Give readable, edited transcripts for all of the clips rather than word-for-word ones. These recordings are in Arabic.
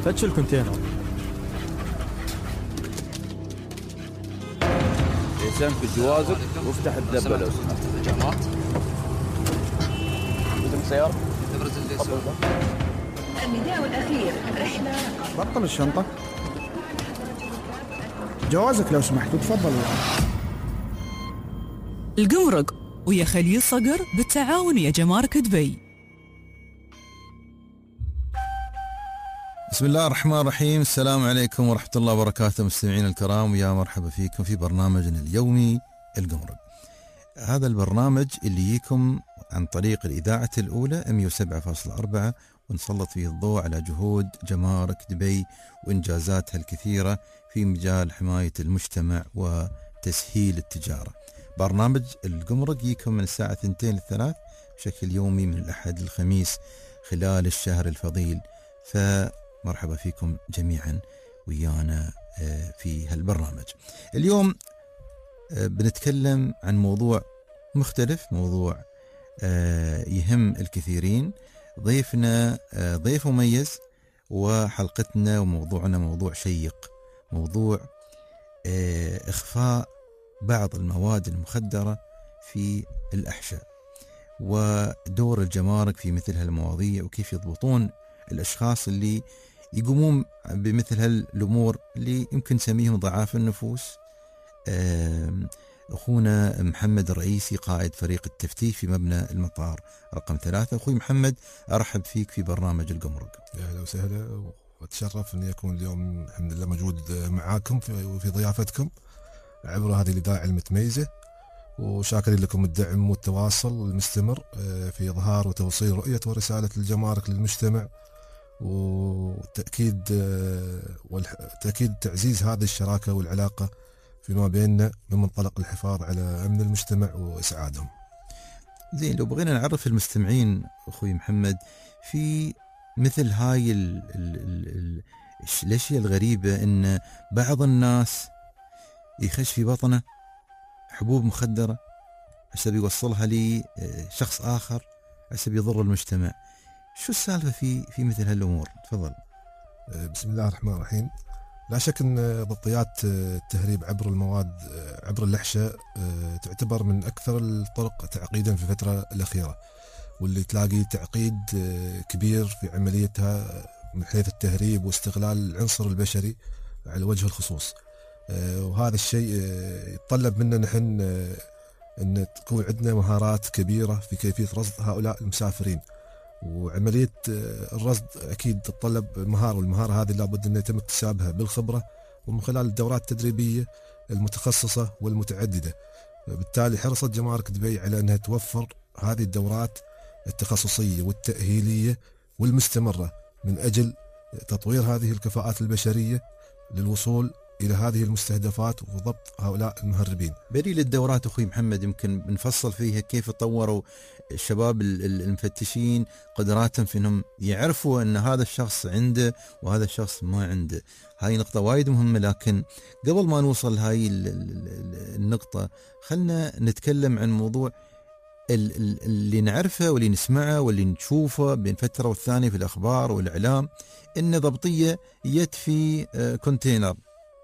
فتش الكونتينر. يسامك جوازك وافتح الدبة لو سمحت. جماعة بدك سيارة؟ تبرز اللي النداء الأخير رحلة. بطل الشنطة. جوازك لو سمحت وتفضل. الجمرك ويا خليل صقر بالتعاون يا جمارك دبي. بسم الله الرحمن الرحيم. السلام عليكم ورحمة الله وبركاته مستمعين الكرام، ويا مرحبا فيكم في برنامجنا اليومي الجمرك. هذا البرنامج اللي يجيكم عن طريق الإذاعة الأولى 107.4، ونسلط فيه الضوء على جهود جمارك دبي وإنجازاتها الكثيرة في مجال حماية المجتمع وتسهيل التجارة. برنامج الجمرك يجيكم من الساعة 2 ل 3 بشكل يومي من الأحد للخميس خلال الشهر الفضيل، فمرحبا فيكم جميعا ويانا في هالبرنامج. اليوم بنتكلم عن موضوع مختلف، موضوع يهم الكثيرين. ضيفنا ضيف مميز، وحلقتنا وموضوعنا موضوع شيق، موضوع إخفاء بعض المواد المخدرة في الأحشاء، ودور الجمارك في مثل هالمواضيع، وكيف يضبطون الأشخاص اللي يقومون بمثل هالأمور اللي يمكن نسميهم ضعاف النفوس. أخونا محمد الرئيسي قائد فريق التفتيش في مبنى المطار رقم 3. أخوي محمد، أرحب فيك في برنامج الجمرك. يا أهلا وسهلا، وأتشرف أني أكون اليوم الحمد لله موجود معاكم في ضيافتكم عبر هذه الإذاعة المتميزة، وشاكرين لكم الدعم والتواصل المستمر في إظهار وتوصيل رؤية ورسالة الجمارك للمجتمع، وتأكيد تعزيز هذه الشراكة والعلاقة فيما بيننا من منطلق الحفاظ على أمن المجتمع وإسعادهم. زين، لو بغينا نعرف المستمعين أخوي محمد في مثل هاي الأشياء الغريبة، إن بعض الناس يخش في بطنه حبوب مخدرة عشان يوصلها لشخص آخر عشان يضر المجتمع. شو السالفة في مثل هالأمور؟ تفضل. بسم الله الرحمن الرحيم. لا شك أن ضبطيات التهريب عبر المواد عبر الأحشاء تعتبر من أكثر الطرق تعقيدا في الفترة الأخيرة، واللي تلاقي تعقيد كبير في عمليتها من حيث التهريب واستغلال العنصر البشري على وجه الخصوص. وهذا الشيء يتطلب منا نحن أن تكون عندنا مهارات كبيرة في كيفية رصد هؤلاء المسافرين، وعملية الرصد أكيد تتطلب مهارة، والمهارة هذه لابد أن يتم اكتسابها بالخبرة ومن خلال الدورات التدريبية المتخصصة والمتعددة. بالتالي حرصت جمارك دبي على أنها توفر هذه الدورات التخصصية والتأهيلية والمستمرة من أجل تطوير هذه الكفاءات البشرية للوصول إلى هذه المستهدفات وضبط هؤلاء المهربين. بديل الدورات أخوي محمد يمكن بنفصل فيها كيف طوروا الشباب المفتشين قدراتهم في أنهم يعرفوا أن هذا الشخص عنده وهذا الشخص ما عنده. هاي نقطة وايد مهمة، لكن قبل ما نوصل هاي النقطة خلنا نتكلم عن موضوع اللي نعرفه واللي نسمعه واللي نشوفه بين فترة والثانية في الأخبار والإعلام، إن ضبطية يد في كونتينر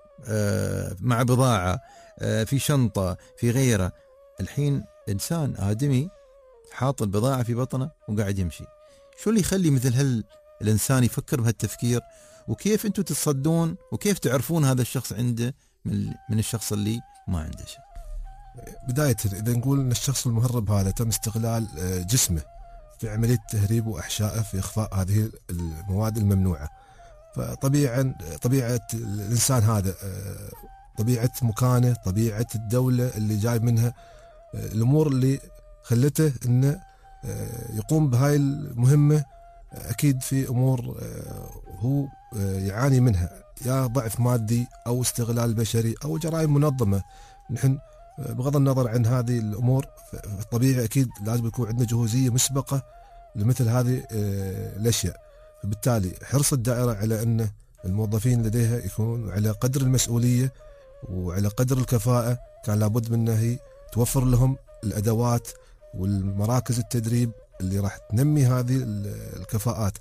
مع بضاعة في شنطة في غيره. الحين إنسان آدمي حاط البضاعة في بطنه وقاعد يمشي. شو اللي يخلي مثل الإنسان يفكر بهالتفكير؟ وكيف أنتم تصدون وكيف تعرفون هذا الشخص عنده من الشخص اللي ما عنده شيء؟ بداية إذا نقول أن الشخص المهرب هذا تم استغلال جسمه في عملية تهريب وإحشائه في إخفاء هذه المواد الممنوعة. فطبيعة الإنسان هذا، طبيعة مكانه، طبيعة الدولة اللي جاي منها، الأمور اللي خلته أنه يقوم بهاي المهمة، أكيد في أمور هو يعاني منها، يا ضعف مادي أو استغلال بشري أو جرائم منظمة. نحن بغض النظر عن هذه الأمور طبيعي أكيد لازم يكون عندنا جهوزية مسبقة لمثل هذه الأشياء. فبالتالي حرص الدائرة على أن الموظفين لديها يكونوا على قدر المسؤولية وعلى قدر الكفاءة. كان لابد من هي توفر لهم الأدوات والمراكز التدريب اللي راح تنمي هذه الكفاءات.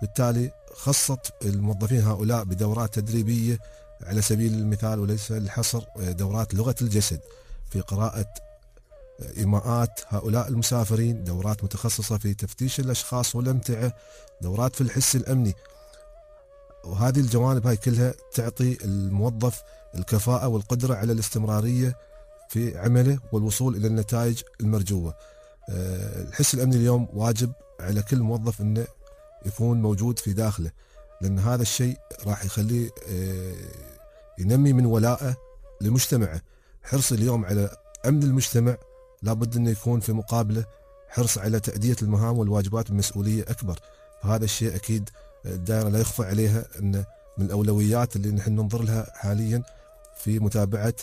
بالتالي خصت الموظفين هؤلاء بدورات تدريبية على سبيل المثال وليس الحصر دورات لغة الجسد في قراءة إيماءات هؤلاء المسافرين، دورات متخصصة في تفتيش الأشخاص والأمتعة، دورات في الحس الأمني. وهذه الجوانب هاي كلها تعطي الموظف الكفاءة والقدرة على الاستمرارية في عمله والوصول إلى النتائج المرجوة. الحس الأمني اليوم واجب على كل موظف أنه يكون موجود في داخله، لأن هذا الشيء راح يخليه ينمي من ولائه لمجتمعه. حرص اليوم على أمن المجتمع لابد أنه يكون في مقابله حرص على تأدية المهام والواجبات بمسؤولية أكبر. فهذا الشيء أكيد الدائرة لا يخفى عليها أنه من الأولويات اللي نحن ننظر لها حاليا في متابعة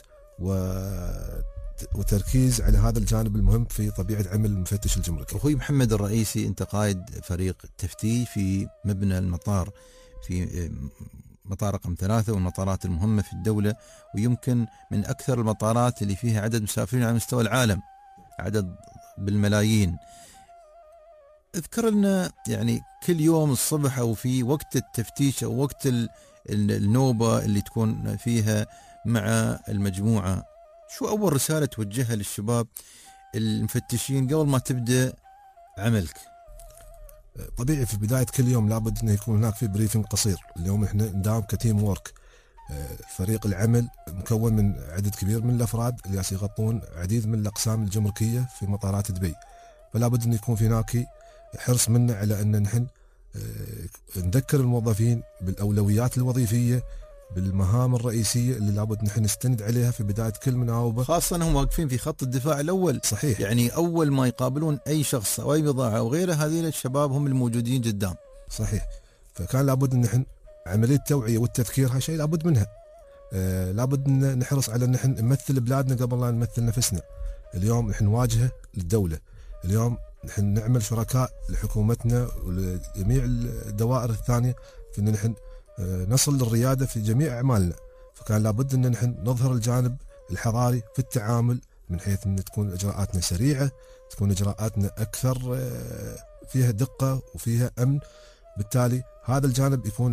وتركيز على هذا الجانب المهم في طبيعة عمل المفتش الجمركي. أخوي محمد الرئيسي، أنت قائد فريق تفتيش في مبنى المطار في مطار رقم 3 والمطارات المهمة في الدولة، ويمكن من أكثر المطارات اللي فيها عدد مسافرين على مستوى العالم، عدد بالملايين. اذكر لنا يعني كل يوم الصبح أو في وقت التفتيش أو وقت النوبة اللي تكون فيها مع المجموعة، شو أول رسالة توجهها للشباب المفتشين قبل ما تبدأ عملك؟ طبيعي في بداية كل يوم لابد أنه يكون هناك في بريفنج قصير. اليوم إحنا نداوم كتيم وورك، فريق العمل مكون من عدد كبير من الأفراد اللي يغطون عديد من الأقسام الجمركية في مطارات دبي. فلا بد أن يكون في هناك حرص منا على أن نحن نذكر الموظفين بالأولويات الوظيفية، بالمهام الرئيسية اللي لابد نحن نستند عليها في بداية كل مناوبة، خاصة أنهم واقفين في خط الدفاع الأول. صحيح، يعني أول ما يقابلون أي شخص أو أي بضاعة أو غيره، هذه الشباب هم الموجودين قدام. صحيح. فكان لابد أن نحن عملية التوعية والتذكير هاي شيء لابد منها. لابد أن نحرص على أن نحن نمثل بلادنا قبل لا نمثل نفسنا. اليوم نحن نواجه للدولة، اليوم نحن نعمل شركاء لحكومتنا ولجميع الدوائر الثانية في أن نحن نصل للريادة في جميع أعمالنا. فكان لابد أن نحن نظهر الجانب الحضاري في التعامل، من حيث أن تكون إجراءاتنا سريعة، تكون إجراءاتنا أكثر فيها دقة وفيها أمن. بالتالي هذا الجانب يكون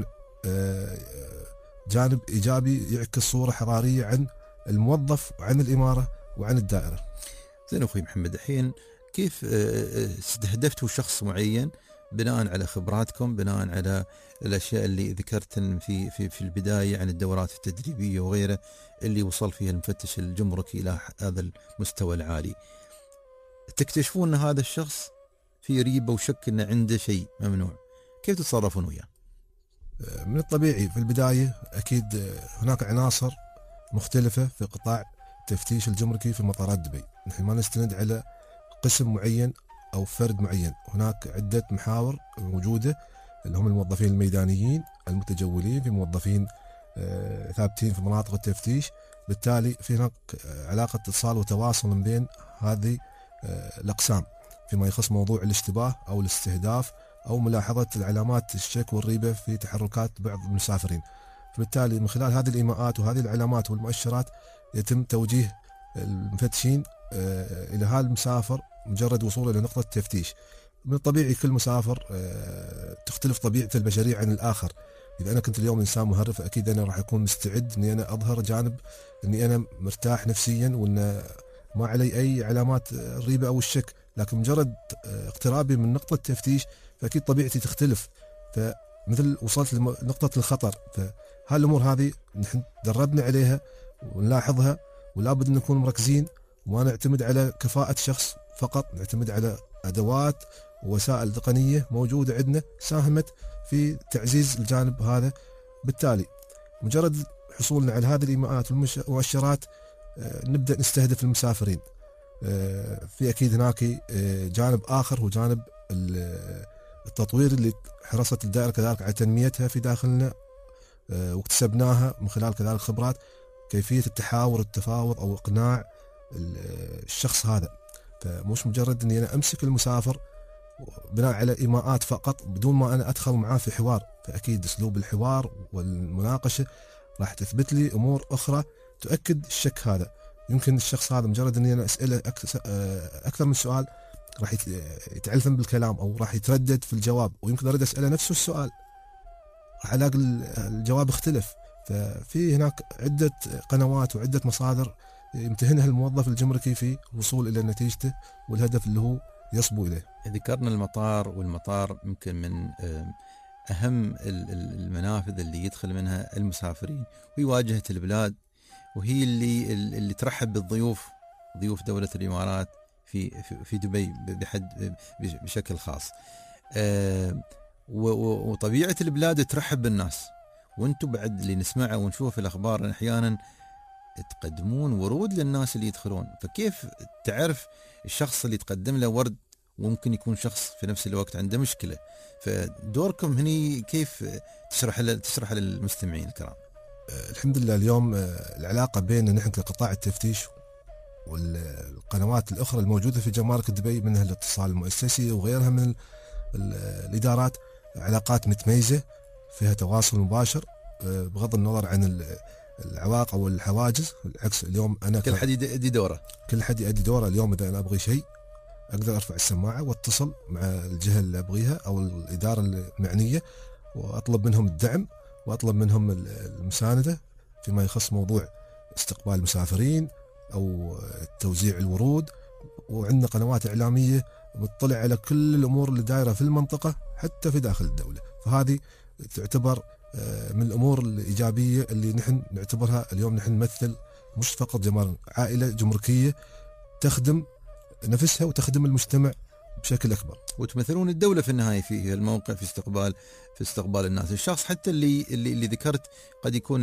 جانب إيجابي يعكس صورة حضارية عن الموظف وعن الإمارة وعن الدائرة. زين أخوي محمد، الحين كيف استهدفتوا شخص معين بناء على خبراتكم، بناء على الأشياء اللي ذكرت في البداية عن الدورات التدريبية وغيره اللي وصل فيها المفتش الجمركي إلى هذا المستوى العالي، تكتشفون أن هذا الشخص في ريبة وشك أن عنده شيء ممنوع، كيف تتصرفون وياه؟ من الطبيعي في البداية أكيد هناك عناصر مختلفة في قطاع التفتيش الجمركي في مطارات دبي. نحن ما نستند على قسم معين أو فرد معين، هناك عدة محاور موجودة اللي هم الموظفين الميدانيين المتجولين، في موظفين ثابتين في مناطق التفتيش. بالتالي في هناك علاقة اتصال وتواصل من بين هذه الأقسام فيما يخص موضوع الاشتباه أو الاستهداف أو ملاحظة العلامات الشك والريبة في تحركات بعض المسافرين. فبالتالي من خلال هذه الإيماءات وهذه العلامات والمؤشرات يتم توجيه المفتشين إلى هذا المسافر مجرد وصوله إلى نقطة التفتيش. من الطبيعي كل مسافر تختلف طبيعته البشرية عن الآخر. إذا أنا كنت اليوم إنسان مهرف، أكيد أنا راح أكون مستعد إني أنا أظهر جانب إني أنا مرتاح نفسيا وإن ما علي أي علامات الريبة أو الشك، لكن مجرد اقترابي من نقطة التفتيش فأكيد طبيعتي تختلف. فمثل وصلت لنقطة الخطر، فهالأمور هذه نحن دربنا عليها ونلاحظها، ولا بد نكون مركزين وما نعتمد على كفاءة شخص فقط، نعتمد على أدوات ووسائل تقنية موجودة عندنا ساهمت في تعزيز الجانب هذا. بالتالي مجرد حصولنا على هذه الإيماءات والمؤشرات نبدأ نستهدف المسافرين. في أكيد هناك جانب آخر هو جانب التطوير اللي حرصت الدائرة كذلك على تنميتها في داخلنا، واكتسبناها من خلال كذلك خبرات كيفية التحاور والتفاوض أو إقناع الشخص هذا. فمش مجرد أني أنا أمسك المسافر بناء على إيماءات فقط بدون ما أنا أدخل معاه في حوار، فأكيد أسلوب الحوار والمناقشة راح تثبت لي أمور أخرى تؤكد الشك هذا. يمكن الشخص هذا مجرد أني أنا أسأله أكثر من سؤال راح يتعلم بالكلام أو راح يتردد في الجواب، ويمكن أريد أسأله نفس السؤال راح ألاقي الجواب اختلف. ففي هناك عدة قنوات وعدة مصادر يمتهنها الموظف الجمركي في الوصول إلى نتيجته والهدف اللي هو يصبو إليه. ذكرنا المطار، والمطار يمكن من أهم المنافذ اللي يدخل منها المسافرين، وهي واجهة البلاد، وهي اللي ترحب بالضيوف، ضيوف دولة الإمارات في دبي بشكل خاص. وطبيعة البلاد ترحب بالناس، وانتم بعد اللي نسمعه ونشوفه في الأخبار أحيانا تقدمون ورود للناس اللي يدخلون. فكيف تعرف الشخص اللي تقدم له ورد وممكن يكون شخص في نفس الوقت عنده مشكلة؟ فدوركم هني كيف تشرح للمستمعين الكرام؟ الحمد لله اليوم العلاقة بين نحن كقطاع التفتيش والقنوات الأخرى الموجودة في جمارك دبي، منها الاتصال المؤسسي وغيرها من الإدارات، علاقات متميزة فيها تواصل مباشر بغض النظر عن العوائق أو الحواجز. بالعكس اليوم أنا كل حد يؤدي دوره. اليوم إذا أنا أبغي شيء أقدر أرفع السماعة واتصل مع الجهة اللي أبغيها أو الإدارة المعنية وأطلب منهم الدعم وأطلب منهم المساندة فيما يخص موضوع استقبال المسافرين أو توزيع الورود. وعندنا قنوات إعلامية مطلع على كل الأمور اللي دايرة في المنطقة حتى في داخل الدولة. فهذه تعتبر من الأمور الإيجابية اللي نحن نعتبرها اليوم. نحن نمثل مش فقط عائلة جمركية تخدم نفسها وتخدم المجتمع بشكل أكبر، وتمثلون الدولة في النهاية في الموقع في استقبال الناس. الشخص حتى اللي ذكرت قد يكون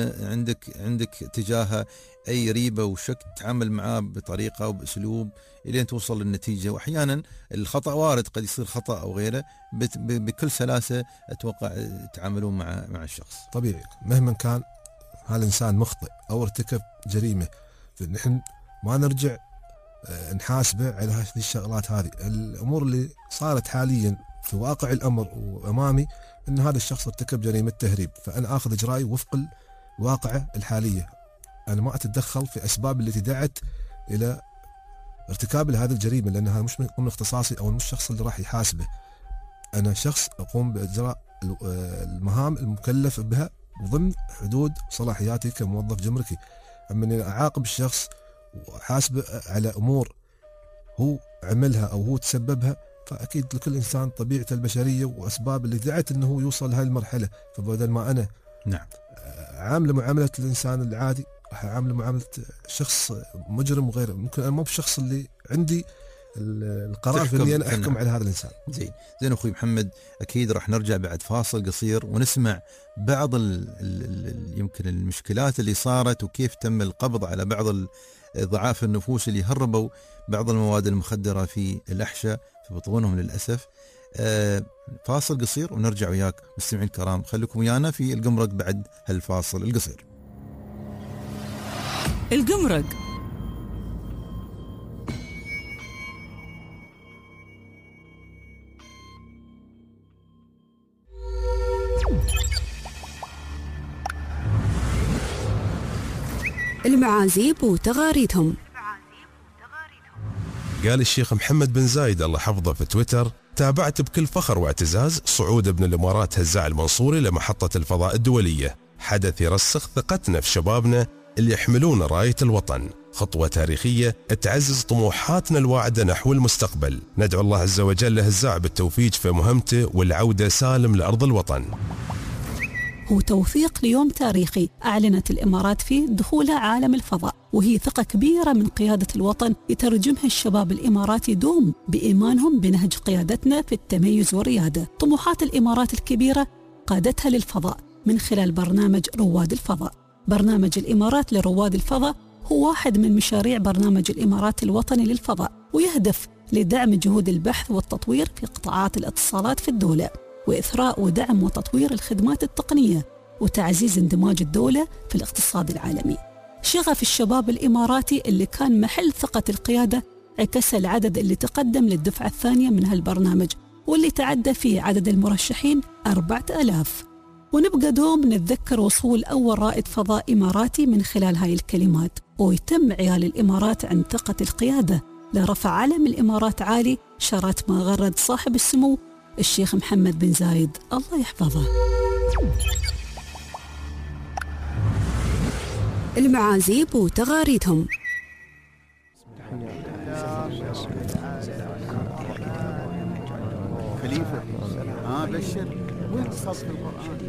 عندك تجاهه أي ريبة وشك، تتعامل معاه بطريقة وبأسلوب إلين توصل للنتيجة. وأحيانا الخطأ وارد، قد يصير خطأ أو غيره، بكل سلاسة أتوقع تعاملون مع الشخص. طبيعي مهما كان هذا الإنسان مخطئ أو ارتكب جريمة، فنحن ما نرجع نحاسبه على هذه الشغلات. هذه الأمور اللي صارت حاليا في واقع الأمر وأمامي أن هذا الشخص ارتكب جريمة تهريب، فأنا أخذ إجرائي وفق الواقعة الحالية. أنا ما أتدخل في أسباب التي دعت إلى ارتكاب هذه الجريمة، لأن هذا مش من اختصاصي أو مش الشخص اللي راح يحاسبه. أنا شخص أقوم بإجراء المهام المكلف بها ضمن حدود صلاحياتي كموظف جمركي. أما أني أعاقب الشخص وحاسبه على أمور هو عملها أو هو تسببها، فأكيد لكل إنسان طبيعته البشرية وأسباب اللي دعت أنه يوصل لهذه المرحلة. فبدل ما أنا عامله معاملة الإنسان العادي راح أعامله معاملة شخص مجرم وغيره. ممكن أنا مو بالشخص اللي عندي القرار في أني أنا أحكم على هذا الإنسان. زين أخوي محمد، أكيد راح نرجع بعد فاصل قصير ونسمع بعض يمكن المشكلات اللي صارت وكيف تم القبض على بعض ضعاف النفوس اللي هربوا بعض المواد المخدرة في الأحشاء في بطونهم للأسف. فاصل قصير ونرجع وياك مستمعين الكرام، خليكم ويانا في القمرق بعد هالفاصل القصير. القمرق المعازيب وتغاريدهم. قال الشيخ محمد بن زايد الله حفظه في تويتر: تابعت بكل فخر واعتزاز صعود ابن الإمارات هزاع المنصوري لمحطة الفضاء الدولية، حدث يرسخ ثقتنا في شبابنا اللي يحملون راية الوطن، خطوة تاريخية تعزز طموحاتنا الواعدة نحو المستقبل. ندعو الله عز وجل لهزاع بالتوفيق في مهمته والعودة سالم لأرض الوطن. هو توثيق ليوم تاريخي أعلنت الإمارات فيه دخولها عالم الفضاء، وهي ثقة كبيرة من قيادة الوطن يترجمها الشباب الإماراتي دوم بإيمانهم بنهج قيادتنا في التميز والريادة. طموحات الإمارات الكبيرة قادتها للفضاء من خلال برنامج رواد الفضاء. برنامج الإمارات لرواد الفضاء هو واحد من مشاريع برنامج الإمارات الوطني للفضاء، ويهدف لدعم جهود البحث والتطوير في قطاعات الاتصالات في الدولة، وإثراء ودعم وتطوير الخدمات التقنية، وتعزيز اندماج الدولة في الاقتصاد العالمي. شغف الشباب الإماراتي اللي كان محل ثقة القيادة عكس العدد اللي تقدم للدفعة الثانية من هالبرنامج، واللي تعدى فيه عدد المرشحين 4000. ونبقى دوم نتذكر وصول أول رائد فضاء إماراتي من خلال هاي الكلمات، ويتم عيال الإمارات عن ثقة القيادة لرفع علم الإمارات عالي شرت ما غرد صاحب السمو الشيخ محمد بن زايد الله يحفظه. المعازيب وتغاريدهم. خليفة بشر وين تصف القرآن؟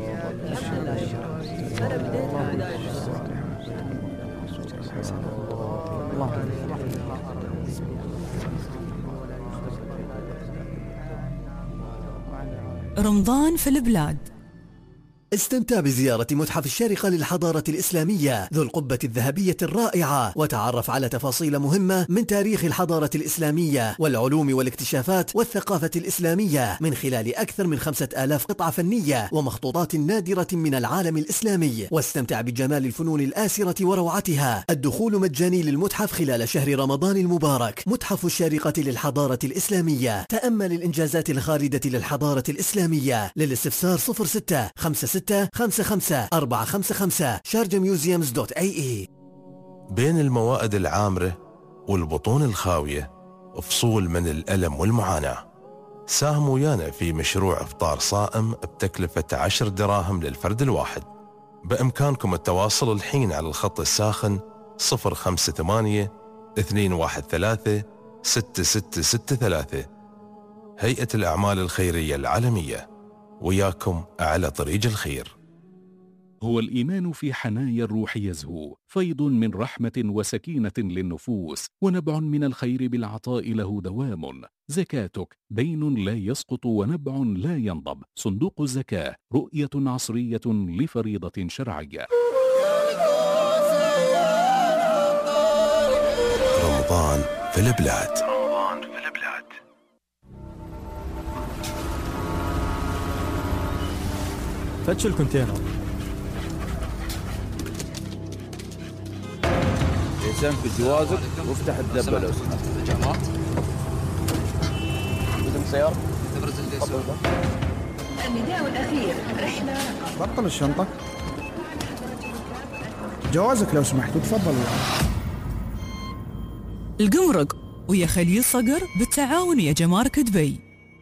رمضان في البلاد. استمتع بزيارة متحف الشارقة للحضارة الإسلامية ذو القبة الذهبية الرائعة، وتعرف على تفاصيل مهمة من تاريخ الحضارة الإسلامية والعلوم والاكتشافات والثقافة الإسلامية من خلال أكثر من 5000 قطعة فنية ومخطوطات نادرة من العالم الإسلامي. واستمتع بجمال الفنون الآسرة وروعتها. الدخول مجاني للمتحف خلال شهر رمضان المبارك. متحف الشارقة للحضارة الإسلامية. تأمل الإنجازات الخالدة للحضارة الإسلامية. للاستفسار 065655 sharjamuseums.ae. بين الموائد العامرة والبطون الخاوية فصول من الألم والمعاناة. ساهموا ويانا في مشروع إفطار صائم بتكلفة 10 دراهم للفرد الواحد. بإمكانكم التواصل الحين على الخط الساخن 058 213 6663. هيئة الأعمال الخيرية العالمية، وياكم على طريق الخير. هو الإيمان في حنايا الروح يزهو، فيض من رحمة وسكينة للنفوس، ونبع من الخير بالعطاء له دوام. زكاتك دين لا يسقط ونبع لا ينضب. صندوق الزكاة رؤية عصرية لفريضة شرعية. رمضان في البلاد. فتش الكونتينر. يسام في جوازك وافتح الدبة لو سمحت. بدون سيارة. النداء الأخير رحلة بطل الشنطة. جوازك لو سمحت وتفضل. القمرق ويا خليل صقر بالتعاون يا جمارك دبي.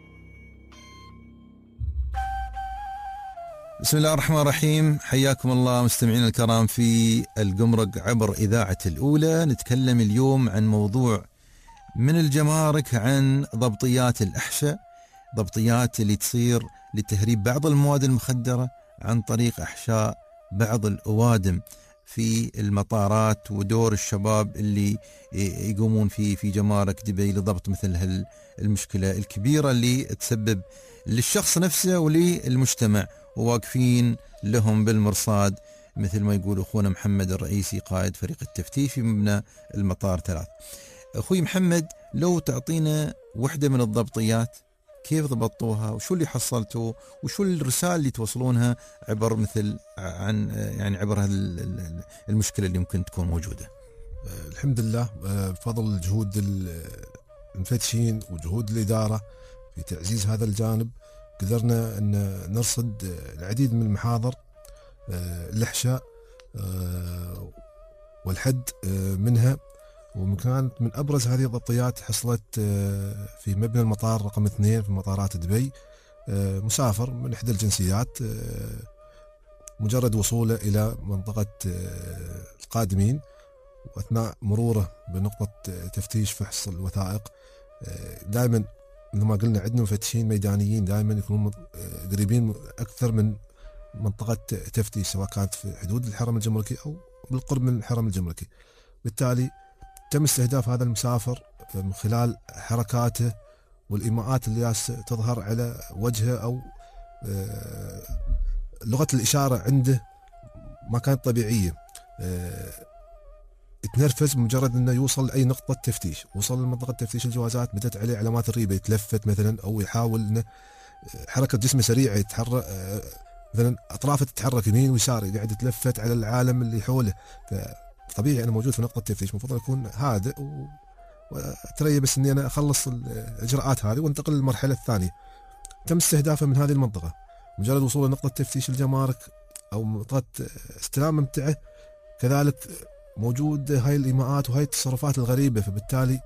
بسم الله الرحمن الرحيم. حياكم الله مستمعينا الكرام في القمرق عبر إذاعة الأولى. نتكلم اليوم عن موضوع من الجمارك، عن ضبطيات الأحشاء، ضبطيات اللي تصير لتهريب بعض المواد المخدرة عن طريق أحشاء بعض الأوادم في المطارات، ودور الشباب اللي يقومون في جمارك دبي لضبط مثل المشكلة الكبيرة اللي تسبب للشخص نفسه وللمجتمع، وواقفين لهم بالمرصاد مثل ما يقول أخونا محمد الرئيسي قائد فريق التفتيش في مبنى المطار 3. أخوي محمد، لو تعطينا وحدة من الضبطيات، كيف ضبطوها وشو اللي حصلتوا وشو الرسالة اللي توصلونها عبر مثل عن يعني عبر المشكلة اللي ممكن تكون موجودة؟ الحمد لله بفضل جهود المفتشين وجهود الإدارة في تعزيز هذا الجانب قدرنا أن نرصد العديد من المحاضر الأحشاء والحد منها. وكانت من أبرز هذه الضبطيات حصلت في مبنى المطار رقم 2 في مطارات دبي. مسافر من إحدى الجنسيات مجرد وصوله إلى منطقة القادمين، وأثناء مروره بنقطة تفتيش فحص الوثائق، دائما مثل ما قلنا عندنا مفتشين ميدانيين دائما يكونون قريبين أكثر من منطقة تفتيش، سواء كانت في حدود الحرم الجمركي أو بالقرب من الحرم الجمركي. بالتالي تم استهداف هذا المسافر من خلال حركاته والإيماءات اللي تظهر على وجهه أو لغة الإشارة عنده ما كانت طبيعية. يتنرفز بمجرد انه يوصل لاي نقطه تفتيش. وصل لمنطقه تفتيش الجوازات بدت عليه علامات الريبه، يتلفت مثلا او يحاول انه حركه جسمه سريعه، يتحرك مثلا اطرافه تتحرك يمين ويسار، قاعد يتلفت على العالم اللي حوله. فطبيعي انا موجود في نقطه تفتيش، المفروض اكون هادئ واتريا بس اني انا اخلص الاجراءات هذه وانتقل للمرحله الثانيه. تم استهدافه من هذه المنطقه، مجرد وصوله لنقطه تفتيش الجمارك او منطقه استلام ممتعه كذلك موجود هاي الإيماءات وهاي التصرفات الغريبة. فبالتالي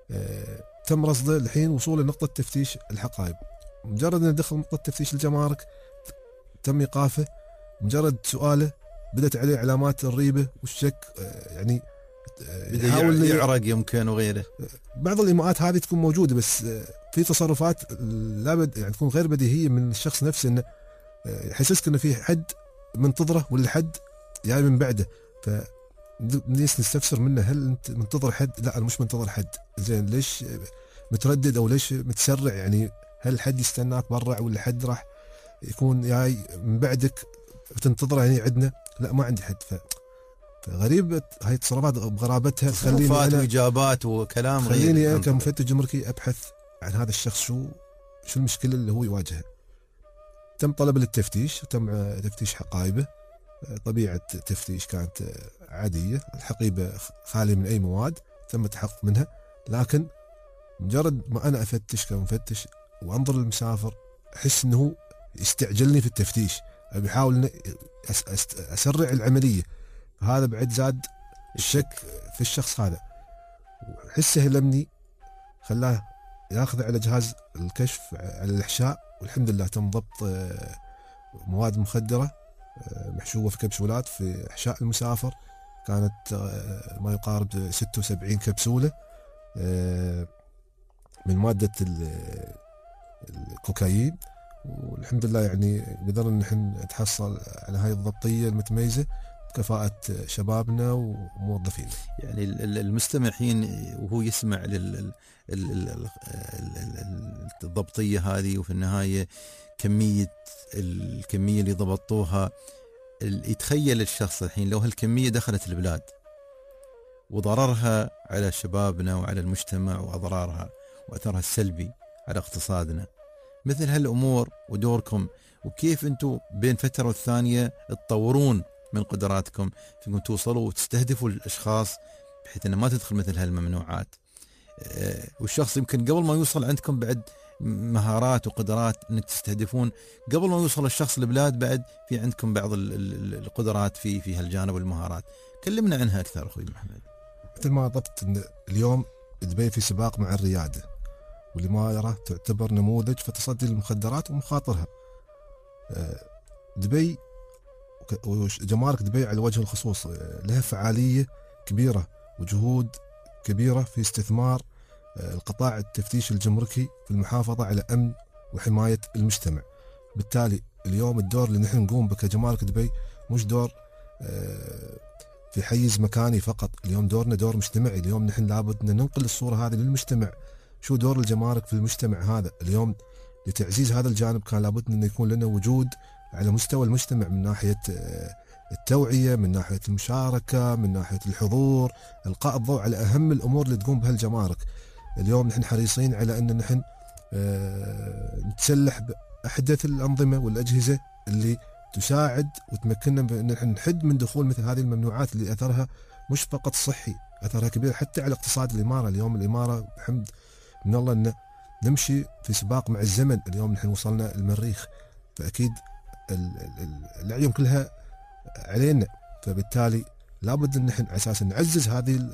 تم رصده الحين وصوله لنقطة تفتيش الحقائب. مجرد أنه دخل نقطة تفتيش الجمارك تم إيقافه، مجرد سؤاله بدأت عليه علامات الريبة والشك، يعني يحاول يعرق يمكن وغيره. بعض الإيماءات هذه تكون موجودة، بس في تصرفات لابد يعني تكون غير بديهية من الشخص نفسه، إنه يحسسك إنه في حد منتظره ولا حد جاي من بعده، فالناس نستفسر منه هل أنت منتظر حد؟ لا أنا مش منتظر حد. زين ليش متردد أو ليش متسرع؟ يعني هل حد يستناك برا ولا حد راح يكون جاي من بعدك تنتظره يعني عندنا؟ لا ما عندي حد. فغريب هاي التصرفات بغرابتها تخليني أنا وإجابات وكلام غير. خليني أنا كمفتش جمركي أبحث عن هذا الشخص، شو المشكلة اللي هو يواجهها. تم طلب للتفتيش، تم تفتيش حقائبه. طبيعة التفتيش كانت عادية، الحقيبة خالية من أي مواد، تم التحقق منها. لكن مجرد ما أنا أفتش كمفتش وأنظر للمسافر أحس أنه يستعجلني في التفتيش، أبي أحاول أسرع العملية. هذا بعد زاد الشك في الشخص هذا، وحسه يلمني خلاه ياخذ على جهاز الكشف على الإحشاء، والحمد لله تم ضبط مواد مخدرة محشوة في كبسولات في إحشاء المسافر. كانت ما يقارب 76 كبسولة من مادة الكوكايين، والحمد لله يعني قدرنا نحن نتحصل على هاي الضبطية المتميزة بكفاءة شبابنا وموظفينا. يعني المستمع حين وهو يسمع الضبطية هذه، وفي النهاية الكمية اللي ضبطوها، يتخيل الشخص الحين لو هالكمية دخلت البلاد وضررها على شبابنا وعلى المجتمع، وأضرارها وأثرها السلبي على اقتصادنا، مثل هالأمور ودوركم، وكيف أنتم بين فترة والثانية تطورون من قدراتكم في أن توصلوا وتستهدفوا الأشخاص بحيث أن ما تدخل مثل هالممنوعات. والشخص يمكن قبل ما يوصل عندكم بعد مهارات وقدرات أنك تستهدفون، قبل ما يوصل الشخص لبلاد بعد في عندكم بعض القدرات في هالجانب والمهارات. كلمنا عنها أكثر أخوي محمد. مثل ما ضبط أن اليوم دبي في سباق مع الريادة، والإمارة تعتبر نموذج في تصدي للمخدرات ومخاطرها. دبي وجمارك دبي على وجه الخصوص لها فعالية كبيرة وجهود كبيرة في استثمار القطاع التفتيش الجمركي في المحافظة على أمن وحماية المجتمع. بالتالي اليوم الدور اللي نحن نقوم به كجمارك دبي مش دور في حيز مكاني فقط، اليوم دورنا دور مجتمعي. اليوم نحن لابد أن ننقل الصورة هذه للمجتمع. شو دور الجمارك في المجتمع هذا؟ اليوم لتعزيز هذا الجانب كان لابد أن يكون لنا وجود على مستوى المجتمع، من ناحية التوعية، من ناحية المشاركة، من ناحية الحضور، إلقاء الضوء على أهم الأمور اللي تقوم بها الجمارك. اليوم نحن حريصين على أن نحن نتسلح بأحدث الأنظمة والأجهزة اللي تساعد وتمكننا بأن نحن نحد من دخول مثل هذه الممنوعات اللي أثرها مش فقط صحي، أثرها كبير حتى على اقتصاد الإمارة. اليوم الإمارة بحمد من الله أن نمشي في سباق مع الزمن. اليوم نحن وصلنا المريخ، فأكيد العيون كلها علينا، فبالتالي لابد ان نحن اساسا نعزز هذه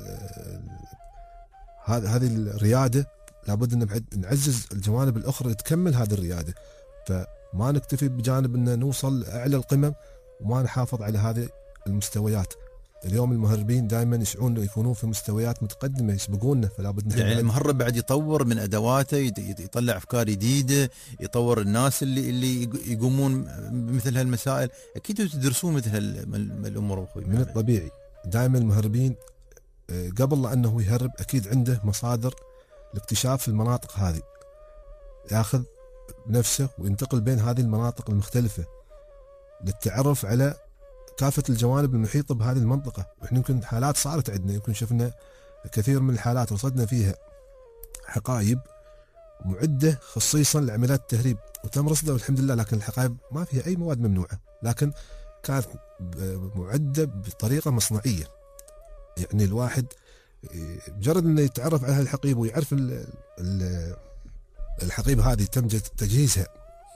الرياده. لابد ان نعزز الجوانب الاخرى اللي تكمل هذه الرياده، فما نكتفي بجانب ان نوصل لاعلى القمم وما نحافظ على هذه المستويات. اليوم المهربين دائما يسعون يكونون في مستويات متقدمه يسبقوننا، فلا بد يعني المهرب بعد يطور من ادواته، يطلع افكار جديده، يطور الناس اللي يقومون بمثل هالمسائل. اكيد تدرسون مثل الامور اخوي. من الطبيعي دائما المهربين قبل لانه يهرب اكيد عنده مصادر لاكتشاف المناطق هذه، ياخذ بنفسه وينتقل بين هذه المناطق المختلفه للتعرف على كافة الجوانب المحيطة بهذه المنطقة. وإحنا يمكن حالات صارت عندنا، يمكن شفنا كثير من الحالات رصدنا فيها حقائب معدة خصيصا لعمليات التهريب وتم رصدها والحمد لله، لكن الحقائب ما فيها أي مواد ممنوعة، لكن كانت معدة بطريقة مصنعية. يعني الواحد مجرد أنه يتعرف على هالحقيبة ويعرف الحقيبة هذه تم تجهيزها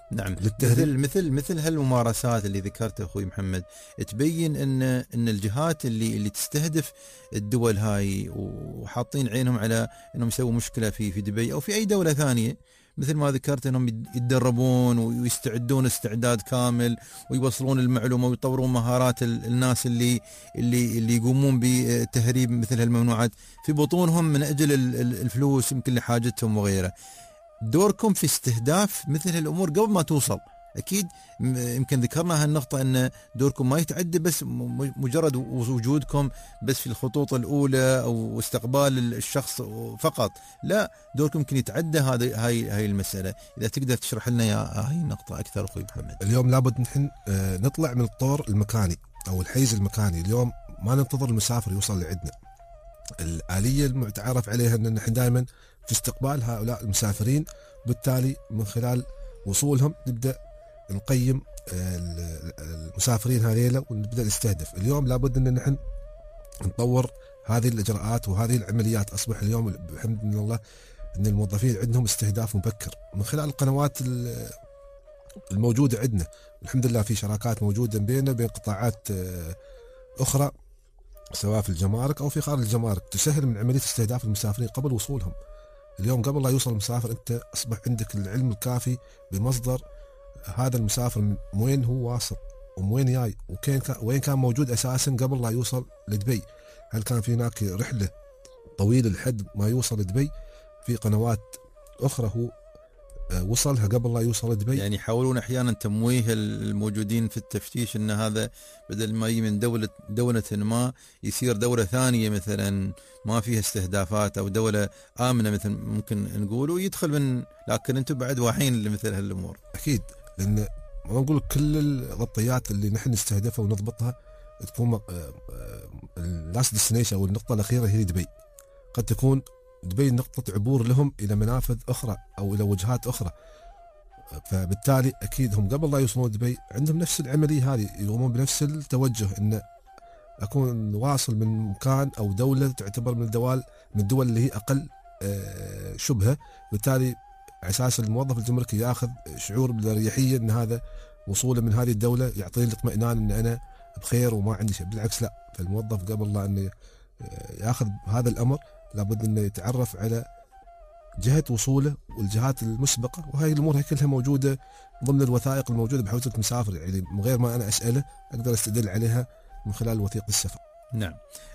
نعم للتهريب. مثل هالممارسات اللي ذكرتها اخوي محمد تبين ان الجهات اللي تستهدف الدول هاي وحاطين عينهم على انهم يسووا مشكله في دبي او في اي دوله ثانيه، مثل ما ذكرت انهم يتدربون ويستعدون استعداد كامل ويوصلون المعلومه ويطورون مهارات الناس اللي يقومون بتهريب مثل هالممنوعات في بطونهم من اجل الفلوس يمكن لحاجتهم وغيره. دوركم في استهداف مثل هالامور قبل ما توصل، اكيد يمكن ذكرنا هالنقطه ان دوركم ما يتعدى بس مجرد وجودكم بس في الخطوط الاولى او استقبال الشخص فقط، لا دوركم يمكن يتعدى هاي المساله. اذا تقدر تشرح لنا هاي النقطه اكثر اخوي محمد. اليوم لابد نحن نطلع من الطور المكاني او الحيز المكاني، اليوم ما ننتظر المسافر يوصل لعندنا. الآلية المتعارف عليها ان نحن دائما في استقبال هؤلاء المسافرين، بالتالي من خلال وصولهم نبدأ نقيم المسافرين هذيلا ونبدأ نستهدف. اليوم لابد ان نحن نطور هذه الإجراءات وهذه العمليات. أصبح اليوم بحمد من الله ان الموظفين عندهم استهداف مبكر من خلال القنوات الموجودة عندنا. الحمد لله في شراكات موجودة بيننا وبين قطاعات أخرى سواء في الجمارك أو في خارج الجمارك تسهل من عملية استهداف المسافرين قبل وصولهم. اليوم قبل لا يوصل المسافر أنت أصبح عندك العلم الكافي بمصدر هذا المسافر من وين هو واصل وين جاي وين كان موجود أساسا قبل لا يوصل لدبي. هل كان في هناك رحلة طويلة لحد ما يوصل لدبي؟ في قنوات أخرى هو وصلها قبل لا يوصل لدبي. يعني يحاولون احيانا تمويه الموجودين في التفتيش ان هذا بدل ما يجي من دولة ما يصير دولة ثانية مثلا ما فيها استهدافات او دولة آمنة مثل ممكن نقول ويدخل من، لكن انتم بعد واعيين لمثل هالامور. اكيد، لان ما نقول كل الغطيات اللي نحن نستهدفها ونضبطها تكون اللاست ديستنيشن او النقطة الأخيرة هي دبي. قد تكون دبي نقطة عبور لهم إلى منافذ أخرى أو إلى وجهات أخرى، فبالتالي أكيد هم قبل لا يوصلون دبي عندهم نفس العملية هذه، يقومون بنفس التوجه إن أكون واصل من مكان أو دولة تعتبر من الدول اللي هي أقل شبهة. بالتالي على أساس الموظف الجمركي يأخذ شعور بالأريحية إن هذا وصوله من هذه الدولة يعطيني الاطمئنان إن أنا بخير وما عندي شيء. بالعكس لا، فالموظف قبل لا إنه يأخذ هذا الأمر لابد انه يتعرف على جهة وصوله والجهات المسبقة، وهي الامور هي كلها موجودة ضمن الوثائق الموجودة بحوزة المسافر، يعني من غير ما انا اسأله اقدر استدل عليها من خلال وثيقة السفر. نعم.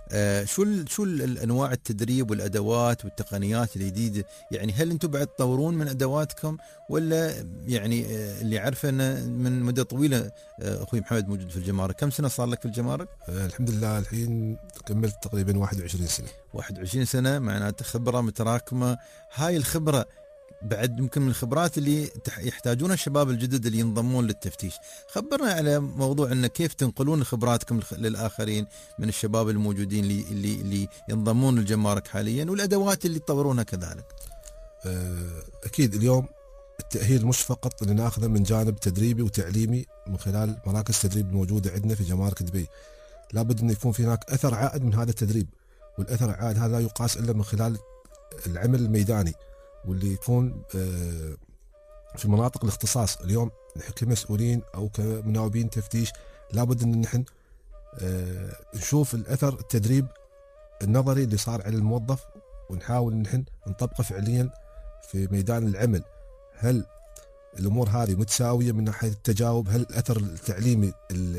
شو الانواع التدريب والادوات والتقنيات الجديده؟ يعني هل انتم بعد تطورون من ادواتكم ولا يعني اللي عارفه انه من مده طويله اخوي محمد موجود في الجمارك، كم سنه صار لك في الجمارك؟ الحمد لله الحين كملت تقريبا 21 سنه. 21 سنه معناته خبره متراكمه. هاي الخبره بعد يمكن من الخبرات اللي يحتاجونها الشباب الجدد اللي ينضمون للتفتيش. خبرنا على موضوع ان كيف تنقلون خبراتكم للاخرين من الشباب الموجودين اللي ينضمون للجمارك حاليا والادوات اللي تطورونها كذلك. اكيد اليوم التاهيل مش فقط اللي ناخذه من جانب تدريبي وتعليمي من خلال مراكز التدريب الموجوده عندنا في جمارك دبي، لابد ان يكون في هناك اثر عائد من هذا التدريب، والاثر العائد هذا لا يقاس الا من خلال العمل الميداني واللي يكون في مناطق الاختصاص. اليوم نحن كمسؤولين او كمناوبين تفتيش لابد ان نحن نشوف الاثر التدريب النظري اللي صار على الموظف ونحاول نحن نطبقه فعليا في ميدان العمل. هل الامور هذه متساويه من ناحيه التجاوب؟ هل الاثر التعليمي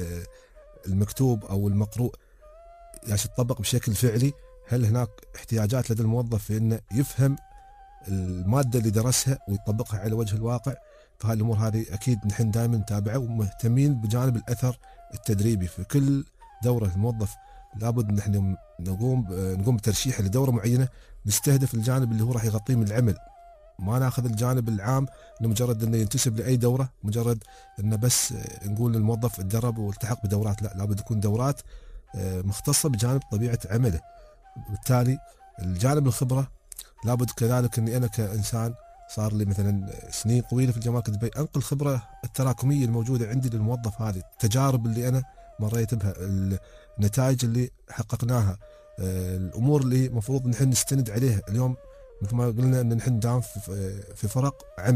المكتوب او المقروء يتطبق بشكل فعلي؟ هل هناك احتياجات لدى الموظف في انه يفهم المادة اللي درسها ويطبقها على وجه الواقع؟ فهذه الأمور هذه أكيد نحن دائما نتابعها ومهتمين بجانب الأثر التدريبي. في كل دورة الموظف لابد نحن نقوم بترشيحه لدورة معينة نستهدف الجانب اللي هو راح يغطيه من العمل. ما ناخذ الجانب العام لمجرد انه ينتسب لاي دوره، مجرد انه بس نقول للموظف اتدرب والتحق بدورات، لا، لابد تكون دورات مختصه بجانب طبيعه عمله. بالتالي الجانب الخبره لابد كذلك اني انا كانسان صار لي مثلا سنين طويله في الجمارك دبي انقل الخبره التراكميه الموجوده عندي للموظف، هذه التجارب اللي انا مريت بها، النتائج اللي حققناها، الامور اللي المفروض نحن نستند عليها. اليوم مثل ما قلنا ان نحن نداوم في فرق عمل،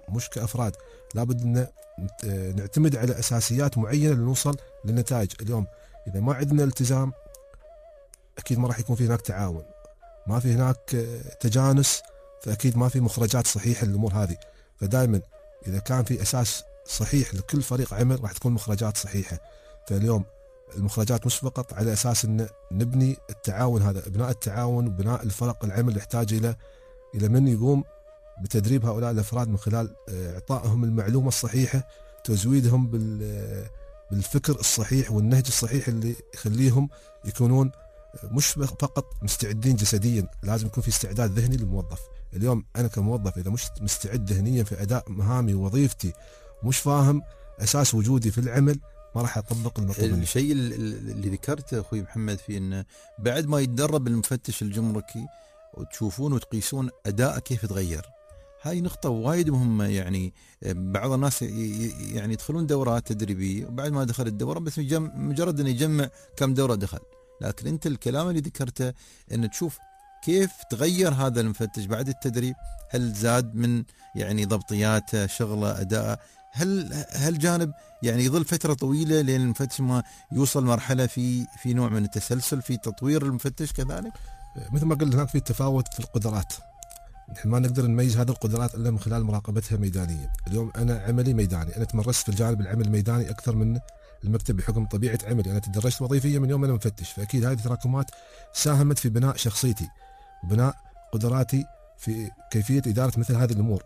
مش كأفراد. لابد أن نعتمد على أساسيات معينة لنوصل للنتائج. اليوم إذا ما عندنا التزام أكيد ما راح يكون في هناك تعاون، ما في هناك تجانس، فأكيد ما في مخرجات صحيحة للأمور هذه. فدائما إذا كان في أساس صحيح لكل فريق عمل راح تكون مخرجات صحيحة. فاليوم المخرجات مش فقط على أساس أن نبني التعاون، هذا بناء التعاون وبناء الفرق العمل يحتاج إلى من يقوم بتدريب هؤلاء الأفراد من خلال إعطائهم المعلومة الصحيحة، تزويدهم بالفكر الصحيح والنهج الصحيح اللي يخليهم يكونون مش فقط مستعدين جسديا، لازم يكون في استعداد ذهني للموظف. اليوم أنا كموظف إذا مش مستعد ذهنيا في أداء مهامي ووظيفتي، مش فاهم أساس وجودي في العمل، ما راح أطبق المطلوب مني. الشيء اللي ذكرته أخوي محمد في أنه بعد ما يتدرب المفتش الجمركي وتشوفون وتقيسون أداءه كيف يتغير، هاي نقطة وايد مهمة. يعني بعض الناس يعني يدخلون دورات تدريبية وبعد ما دخل الدورة بس مجرد أنه يجمع كم دورة دخل، لكن أنت الكلام اللي ذكرته أن تشوف كيف تغير هذا المفتش بعد التدريب، هل زاد من يعني ضبطياته، شغله، أداءه، هل جانب يعني يظل فترة طويلة لين المفتش ما يوصل مرحلة في نوع من التسلسل في تطوير المفتش كذلك؟ مثل ما قلت هناك في تفاوت في القدرات، نحن ما نقدر نميز هذه القدرات إلا من خلال مراقبتها ميدانيا. اليوم أنا عملي ميداني، أنا تمرست في الجانب العمل الميداني أكثر من المكتب بحكم طبيعة عملي، أنا تدرجت وظيفيا من يوم أنا مفتش، فأكيد هذه التراكمات ساهمت في بناء شخصيتي وبناء قدراتي في كيفية إدارة مثل هذه الأمور.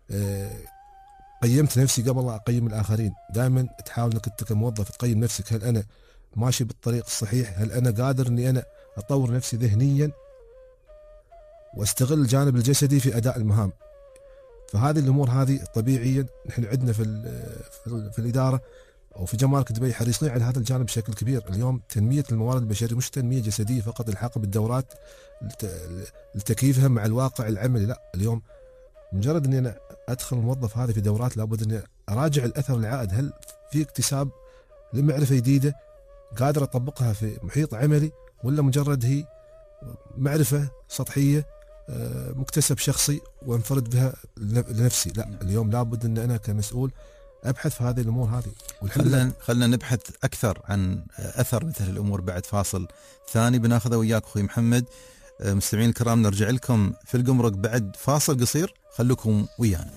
قيمت نفسي قبل لا أقيم الآخرين. دائما تحاول أنك أنت كموظف تقيم نفسك، هل أنا ماشي بالطريق الصحيح، هل أنا قادر أني أنا أطور نفسي ذهنيا واستغل الجانب الجسدي في أداء المهام. فهذه الأمور هذه طبيعيا نحن عندنا في الإدارة أو في جمارك دبي حريصين على هذا الجانب بشكل كبير. اليوم تنمية الموارد البشرية مش تنمية جسدية فقط الحاق بالدورات لتكييفها مع الواقع العملي، لا، اليوم مجرد أني أنا أدخل الموظف هذا في دورات لابد أني أراجع الأثر العائد، هل في اكتساب لمعرفة جديدة قادر أطبقها في محيط عملي، ولا مجرد هي معرفة سطحية مكتسب شخصي وانفرد بها لنفسي. لا، اليوم لابد أن أنا كمسؤول أبحث في هذه الأمور هذه. خلنا نبحث أكثر عن أثر مثل الأمور بعد فاصل ثاني بناخذه وياك أخوي محمد. مستمعين الكرام نرجع لكم في الجمرك بعد فاصل قصير، خلوكم ويانا.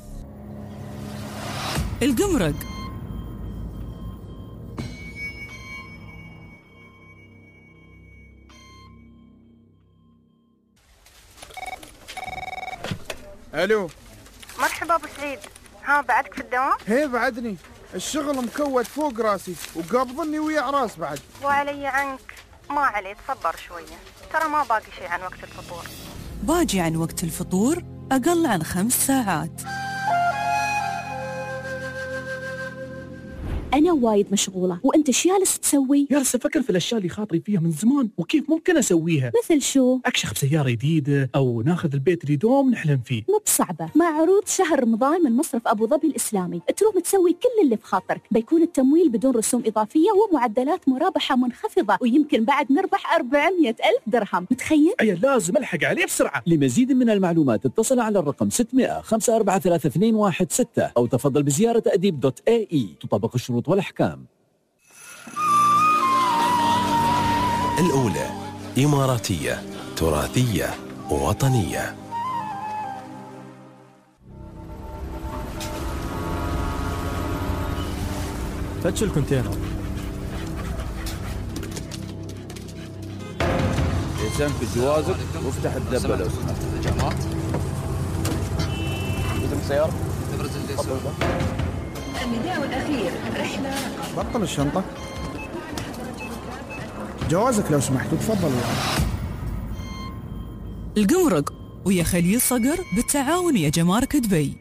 الجمرك الو، مرحبا ابو سعيد، ها بعدك في الدوام؟ هي بعدني، الشغل مكود فوق راسي وقابضني ويا عراس بعد. وعلي عنك، ما علي، تصبر شويه، ترى ما باقي شيء عن وقت الفطور. باجي عن وقت الفطور أقل عن 5 ساعات. أنا وايد مشغولة وأنت شو جالس تسوي؟ جالس أفكر في الأشياء اللي خاطري فيها من زمان وكيف ممكن أسويها. مثل شو؟ أكشخ بسيارة جديدة أو ناخذ البيت اللي دوم نحلم فيه. مو بصعبة، مع عروض شهر رمضان من مصرف أبو ظبي الإسلامي تروح تسوي كل اللي في خاطرك. بيكون التمويل بدون رسوم إضافية ومعدلات مرابحة منخفضة، ويمكن بعد نربح 400,000 درهم. متخيل؟ أي لازم ألحق عليه بسرعة. لمزيد من المعلومات اتصل على الرقم 600-543-216 أو تفضل بزيارة أديب.ae. تطبق الشروط والأحكام. الأولى إماراتية تراثية وطنية. فتش الكونتينر. يسم في جوازك وافتح الدبة لو سمحت. سيارة النداء الأخير رحلة بطل الشنطة، جوازك لو سمحت وتفضل. الجمرك ويا خليل صقر بالتعاون يا جمارك دبي.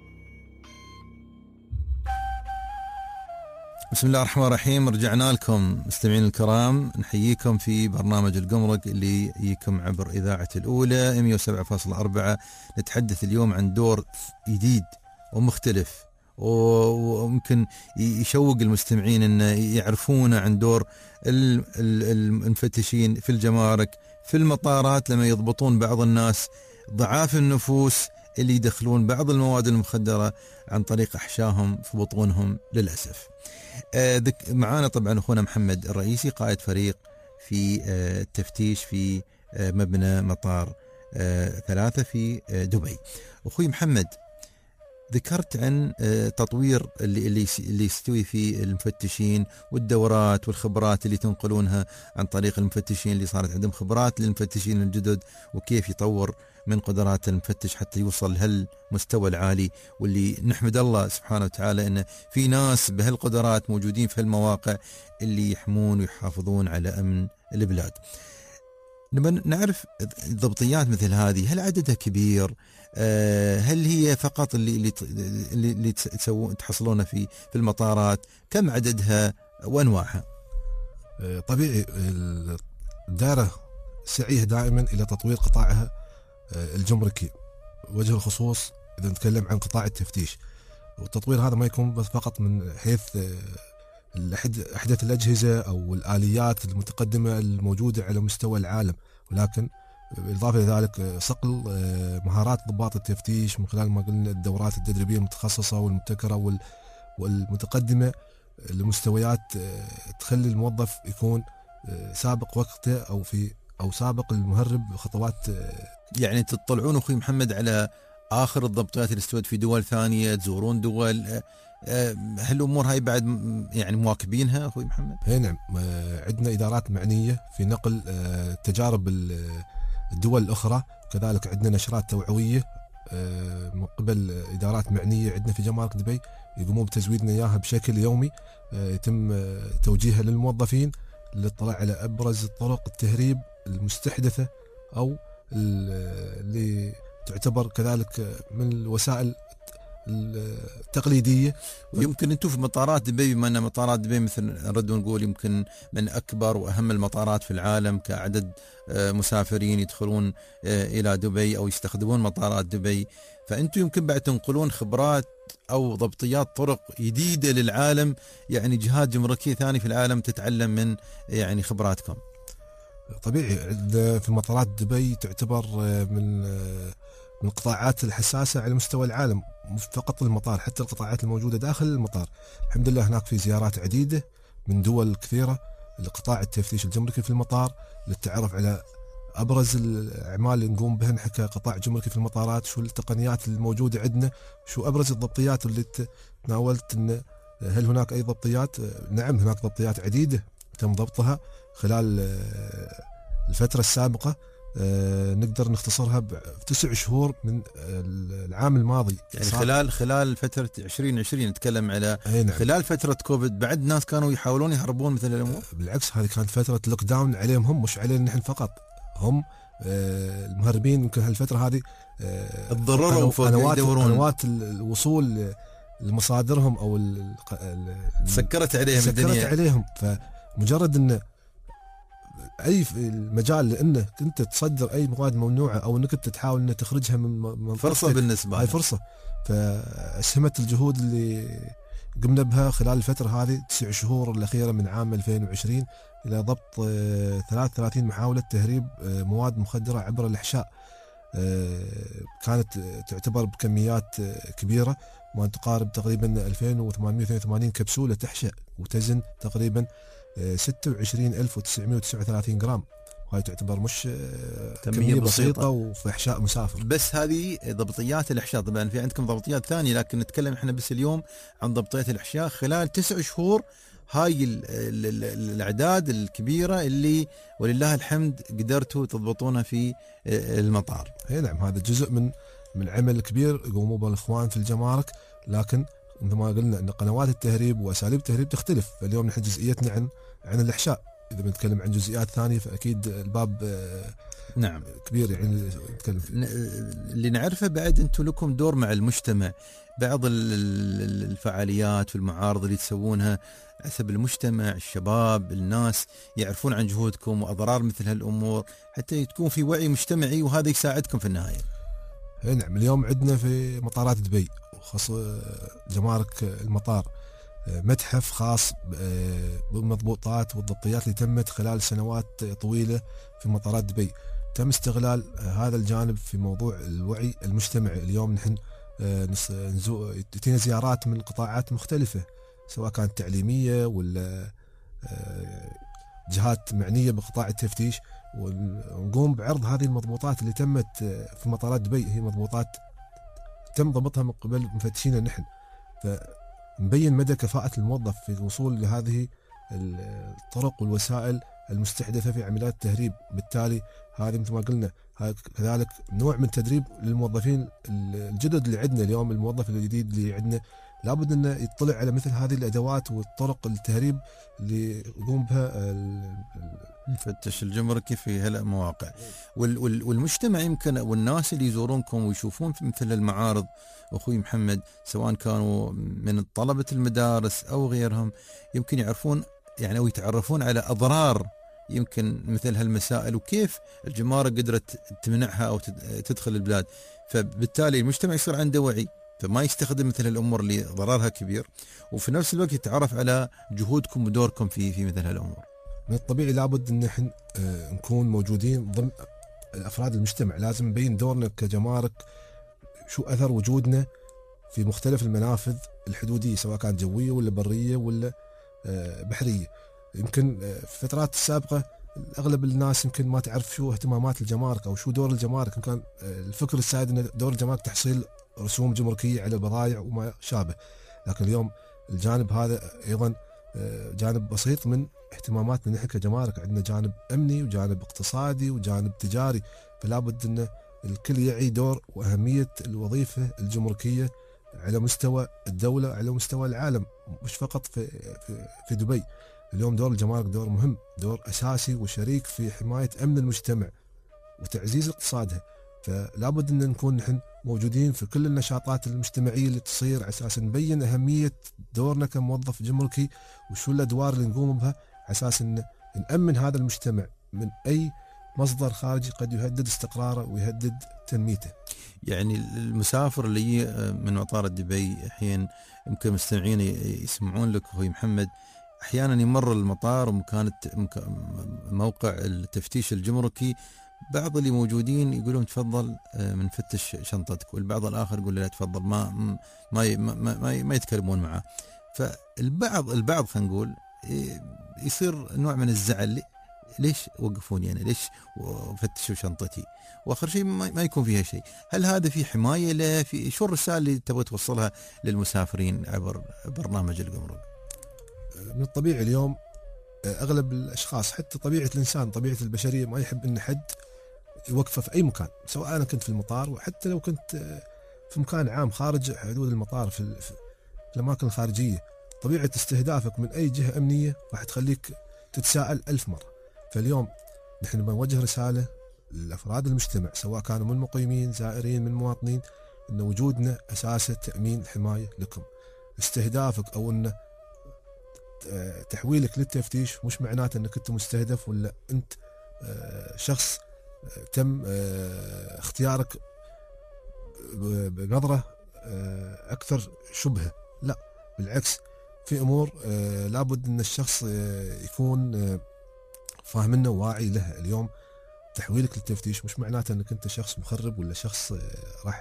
بسم الله الرحمن الرحيم. رجعنا لكم مستمعين الكرام، نحييكم في برنامج الجمرك اللي يجيكم عبر إذاعة الأولى 107.4. نتحدث اليوم عن دور جديد ومختلف وممكن يشوق المستمعين أن يعرفون عن دور المفتشين في الجمارك، في المطارات لما يضبطون بعض الناس، ضعاف النفوس اللي يدخلون بعض المواد المخدرة عن طريق أحشائهم في بطونهم للأسف. معانا طبعا أخونا محمد الرئيسي قائد فريق في التفتيش في مبنى مطار 3 في دبي. أخوي محمد، ذكرت عن تطوير اللي يستوي فيه المفتشين والدورات والخبرات اللي تنقلونها عن طريق المفتشين اللي صارت عندهم خبرات للمفتشين الجدد، وكيف يطور من قدرات المفتش حتى يوصل لهالمستوى العالي، واللي نحمد الله سبحانه وتعالى أن في ناس بهالقدرات موجودين في المواقع اللي يحمون ويحافظون على أمن البلاد. لما نعرف ضبطيات مثل هذه، هل عددها كبير؟ هل هي فقط اللي تحصلونها في المطارات؟ كم عددها وانواعها؟ طبيعي الدائرة سعيها دائما إلى تطوير قطاعها الجمركي، وجه الخصوص إذا نتكلم عن قطاع التفتيش. والتطوير هذا ما يكون بس فقط من حيث أحدث الأجهزة أو الآليات المتقدمة الموجودة على مستوى العالم، ولكن بالإضافة إلى ذلك صقل مهارات ضباط التفتيش من خلال ما قلنا الدورات التدريبية المتخصصة والمبتكرة والمتقدمة لمستويات تخلي الموظف يكون سابق وقته أو سابق المهرب بخطوات. يعني تطلعون أخوي محمد على آخر الضبطيات اللي استوت في دول ثانية، تزورون دول، هل الأمور هاي بعد يعني مواكبينها أخوي محمد؟ نعم، عندنا إدارات معنية في نقل تجارب الدول الأخرى، كذلك عندنا نشرات توعوية من قبل إدارات معنية عندنا في جمارك دبي يقومون بتزويدنا إياها بشكل يومي، يتم توجيهها للموظفين للاطلاع على أبرز طرق التهريب المستحدثة أو اللي تعتبر كذلك من الوسائل التقليدية. ويمكن انتم في مطارات دبي، بما ان مطارات دبي مثل نرد ونقول يمكن من اكبر واهم المطارات في العالم كعدد مسافرين يدخلون الى دبي او يستخدمون مطارات دبي، فانتم يمكن بعد تنقلون خبرات او ضبطيات طرق جديدة للعالم، يعني جهات جمركية ثانية في العالم تتعلم من يعني خبراتكم. طبيعي في مطارات دبي تعتبر من القطاعات الحساسة على مستوى العالم، مو فقط المطار، حتى القطاعات الموجودة داخل المطار. الحمد لله هناك في زيارات عديدة من دول كثيرة لقطاع التفتيش الجمركي في المطار للتعرف على أبرز الأعمال اللي نقوم بها نحن كقطاع جمركي في المطارات، شو التقنيات الموجودة عندنا، شو أبرز الضبطيات اللي تناولت. إن هل هناك أي ضبطيات؟ نعم، هناك ضبطيات عديدة تم ضبطها خلال الفترة السابقة، نقدر نختصرها ب9 شهور من العام الماضي. يعني خلال فترة 2020 نتكلم على خلال فترة كوفيد، بعد ناس كانوا يحاولون يهربون مثل الأمور. بالعكس، هذه كانت فترة لوك داون عليهم هم، مش علينا نحن فقط. هم المهربين يمكن هالفترة هذه تضرروا قنوات الوصول لمصادرهم او سكرت عليهم الدنيا. عليهم، فمجرد ان اي المجال لانك انت تصدر اي مواد ممنوعه او انك انت تحاول ان تخرجها من فرصه بالنسبه هاي فرصه. فاسهمت الجهود اللي قمنا بها خلال الفتره هذه 9 شهور الاخيره من عام 2020 الى ضبط 33 محاوله تهريب مواد مخدره عبر الاحشاء. كانت تعتبر بكميات كبيره، ما تقارب تقريبا 2882 كبسوله تحشى وتزن تقريبا 26939 جرام، وهي تعتبر مش كمية بسيطة وفي إحشاء مسافر. بس هذه ضبطيات الإحشاء، طبعا في عندكم ضبطيات ثانية، لكن نتكلم احنا بس اليوم عن ضبطيات الإحشاء خلال 9 شهور. هاي الأعداد الكبيرة اللي ولله الحمد قدرتوا تضبطونها في المطار. نعم، هذا جزء من عمل كبير يقوموا به الإخوان في الجمارك، لكن مثل ما قلنا ان قنوات التهريب واساليب التهريب تختلف. فاليوم نحن جزئيتنا عن الاحشاء، اذا بنتكلم عن جزئيات ثانيه فاكيد الباب نعم كبير يعني نتكلم فيه. اللي نعرفه بعد انتم لكم دور مع المجتمع، بعض الفعاليات والمعارض اللي تسوونها حسب المجتمع، الشباب، الناس يعرفون عن جهودكم واضرار مثل هالامور حتى تكون في وعي مجتمعي، وهذا يساعدكم في النهايه. نعم، اليوم عندنا في مطارات دبي وخاص جمارك المطار متحف خاص بالمضبوطات والضبطيات اللي تمت خلال سنوات طويلة في مطارات دبي. تم استغلال هذا الجانب في موضوع الوعي المجتمعي. اليوم نحن تأتينا زيارات من قطاعات مختلفة، سواء كانت تعليمية ولا جهات معنية بقطاع التفتيش، ونقوم بعرض هذه المضبوطات اللي تمت في مطارات دبي. هي مضبوطات تم ضبطها من قبل مفتشينا نحن، فنبين مدى كفاءة الموظف في الوصول لهذه الطرق والوسائل المستحدثة في عمليات التهريب. بالتالي هذه مثل ما قلنا كذلك نوع من تدريب للموظفين الجدد اللي عندنا اليوم. الموظف الجديد اللي عندنا لابد انه يطلع على مثل هذه الادوات والطرق التهريب اللي يقوم بها المفتش الجمركي في هالمواقع. والمجتمع يمكن والناس اللي يزورونكم ويشوفون في مثل المعارض اخوي محمد، سواء كانوا من طلبة المدارس او غيرهم، يمكن يعرفون يعني او يتعرفون على اضرار يمكن مثل هالمسائل وكيف الجمارك قدرت تمنعها او تدخل البلاد. فبالتالي المجتمع يصير عنده وعي، فما يستخدم مثل الامور اللي ضررها كبير، وفي نفس الوقت يتعرف على جهودكم ودوركم في مثل هالامور. من الطبيعي لابد ان نحن نكون موجودين ضمن افراد المجتمع. لازم نبين دورنا كجمارك، شو اثر وجودنا في مختلف المنافذ الحدوديه، سواء كانت جويه ولا بريه ولا بحريه. يمكن في الفترات السابقه اغلب الناس يمكن ما تعرف شو اهتمامات الجمارك او شو دور الجمارك. يمكن الفكر السائد ان دور الجمارك تحصيل رسوم جمركيه على البضائع وما شابه، لكن اليوم الجانب هذا ايضا جانب بسيط من اهتماماتنا نحن كجمارك. عندنا جانب امني وجانب اقتصادي وجانب تجاري، فلا بد ان الكل يعي دور واهميه الوظيفه الجمركيه على مستوى الدوله، على مستوى العالم، مش فقط في دبي. اليوم دور الجمارك دور مهم، دور اساسي وشريك في حمايه امن المجتمع وتعزيز اقتصادها. فلا بد ان نكون نحن موجودين في كل النشاطات المجتمعيه اللي تصير، على اساس نبين اهميه دورنا كموظف جمركي وشو الادوار اللي نقوم بها، على اساس ان نامن هذا المجتمع من اي مصدر خارجي قد يهدد استقراره ويهدد تنميته. يعني المسافر اللي من مطار دبي الحين يمكن مستمعين يسمعون لك اخوي محمد، احيانا يمر المطار ومكان موقع التفتيش الجمركي، بعض اللي موجودين يقولون تفضل منفتش شنطتك، والبعض الاخر يقول لا تفضل، ما يتكلمون معه. فالبعض خلينا نقول يصير نوع من الزعل، ليش وقفوني انا؟ ليش فتشوا شنطتي؟ واخر شيء ما يكون فيها شيء. هل هذا في حمايه له؟ في شو الرساله اللي تبغى توصلها للمسافرين عبر برنامج الجمرك؟ من الطبيعي اليوم اغلب الاشخاص، حتى طبيعه الانسان، طبيعه البشريه، ما يحب ان حد يوقفه في اي مكان، سواء انا كنت في المطار وحتى لو كنت في مكان عام خارج حدود المطار في الاماكن الخارجيه. طبيعه استهدافك من اي جهه امنيه راح تخليك تتساءل 1000 مره. فاليوم نحن بنوجه رساله لافراد المجتمع، سواء كانوا من مقيمين، زائرين، من مواطنين، ان وجودنا اساسه تامين حمايه لكم. استهدافك او ان تحويلك للتفتيش مش معناته انك انت مستهدف ولا انت شخص تم اختيارك بنظرة اكثر شبهة. لا بالعكس، في امور لابد ان الشخص يكون فاهمنا وواعي لها. اليوم تحويلك للتفتيش مش معناته انك انت شخص مخرب ولا شخص راح.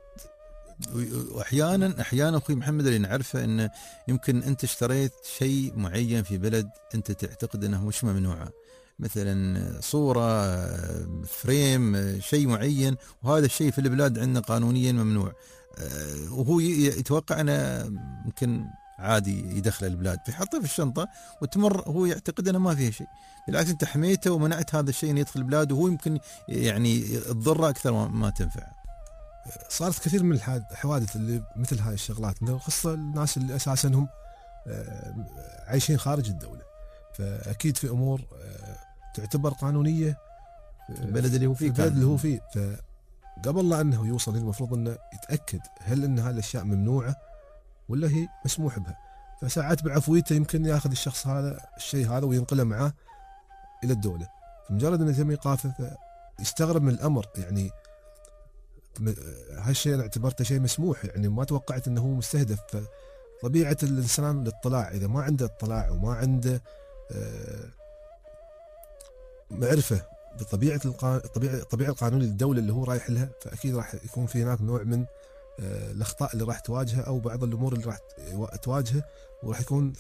واحيانا اخوي محمد اللي نعرفه انه يمكن انت اشتريت شيء معين في بلد انت تعتقد انه مش ممنوعه، مثلا صوره، فريم، شيء معين، وهذا الشيء في البلاد عندنا قانونيا ممنوع، وهو يتوقع انه يمكن عادي يدخل البلاد، فيحطه في الشنطه وتمر، هو يعتقد انه ما فيها شيء. بالعكس انت حميته ومنعت هذا الشيء انه يدخل البلاد، وهو يمكن يعني تضره اكثر ما تنفع. صارت كثير من الحوادث اللي مثل هاي الشغلات، خاصة الناس اللي اساسا هم عايشين خارج الدولة، فاكيد في امور تعتبر قانونية في البلد اللي هو فيه، فقبل لا انه يوصل المفروض انه يتاكد هل ان هذه الاشياء ممنوعة ولا هي مسموح بها. فساعات بعفويته يمكن ياخذ الشخص هذا الشيء هذا وينقله معاه الى الدولة، فمجرد انه يتم ايقافه يستغرب من الامر. يعني هالشيء انا اعتبرته شيء مسموح، يعني ما توقعت انه هو مستهدف. فطبيعه الانسان الاطلاع، اذا ما عنده اطلاع وما عنده معرفه بطبيعه الطبيعه القانونيه للدوله اللي هو رايح لها، فاكيد راح يكون في هناك نوع من الاخطاء اللي راح تواجهه او بعض الامور اللي راح تواجهه وراح يكون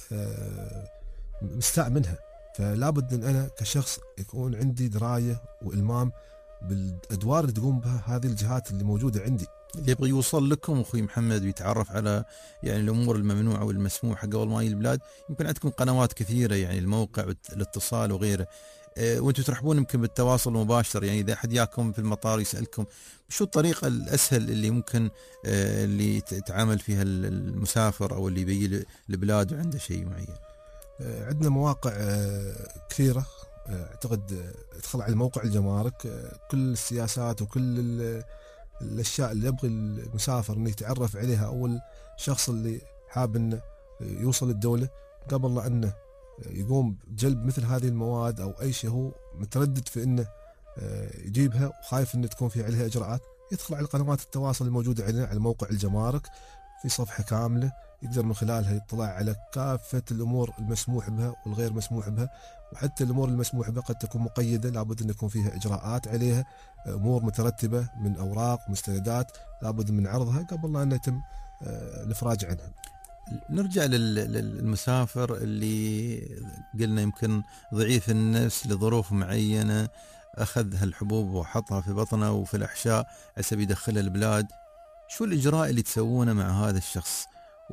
مستاء منها. فلا بد ان انا كشخص يكون عندي درايه والمام بالادوار اللي تقوم بها هذه الجهات اللي موجوده عندي. اللي يبغى يوصل لكم اخوي محمد ويتعرف على يعني الامور الممنوعه والمسموحه قبل ما يجي البلاد، يمكن عندكم قنوات كثيره يعني الموقع والاتصال وغيره، وانتم ترحبون يمكن بالتواصل المباشر. يعني اذا احد ياكم في المطار يسالكم شو الطريقه الاسهل اللي ممكن اللي يتعامل فيها المسافر او اللي بيجي البلاد وعنده شيء معين؟ عندنا مواقع كثيره، اعتقد ادخل على موقع الجمارك كل السياسات وكل الاشياء اللي يبغي المسافر انه يتعرف عليها او الشخص اللي حاب انه يوصل للدوله قبل لا انه يقوم بجلب مثل هذه المواد او اي شيء هو متردد في انه يجيبها وخايف انه تكون في عليها اجراءات، يدخل على قنوات التواصل الموجوده عندنا على موقع الجمارك في صفحه كامله يقدر من خلالها يطلع على كافه الامور المسموح بها والغير مسموح بها، وحتى الامور المسموح بها قد تكون مقيده لابد ان يكون فيها اجراءات عليها، امور مترتبه من اوراق ومستندات لابد من عرضها قبل لا ان يتم الافراج عنها. نرجع للمسافر اللي قلنا يمكن ضعيف النفس لظروف معينه، اخذ هالحبوب وحطها في بطنه وفي الاحشاء حسب يدخلها البلاد، شو الاجراء اللي تسوونه مع هذا الشخص؟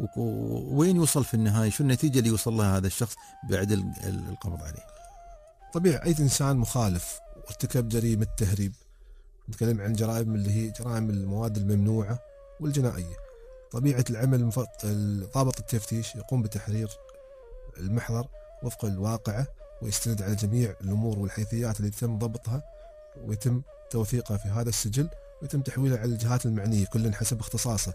وين يوصل في النهايه؟ شو النتيجه اللي يوصل لها هذا الشخص بعد القبض عليه؟ طبيعي اي انسان مخالف وارتكب جريمه تهريب، نتكلم عن جرائم اللي هي جرائم المواد الممنوعه والجنائيه، طبيعه العمل ضابط التفتيش يقوم بتحرير المحضر وفق الواقعه ويستند على جميع الامور والحيثيات اللي تم ضبطها ويتم توثيقها في هذا السجل ويتم تحويلها على الجهات المعنيه كل حسب اختصاصه.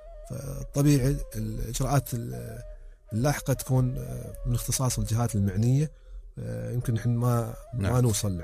فطبيعي الاجراءات اللاحقه تكون من اختصاص الجهات المعنيه، يمكن نحن ما نوصل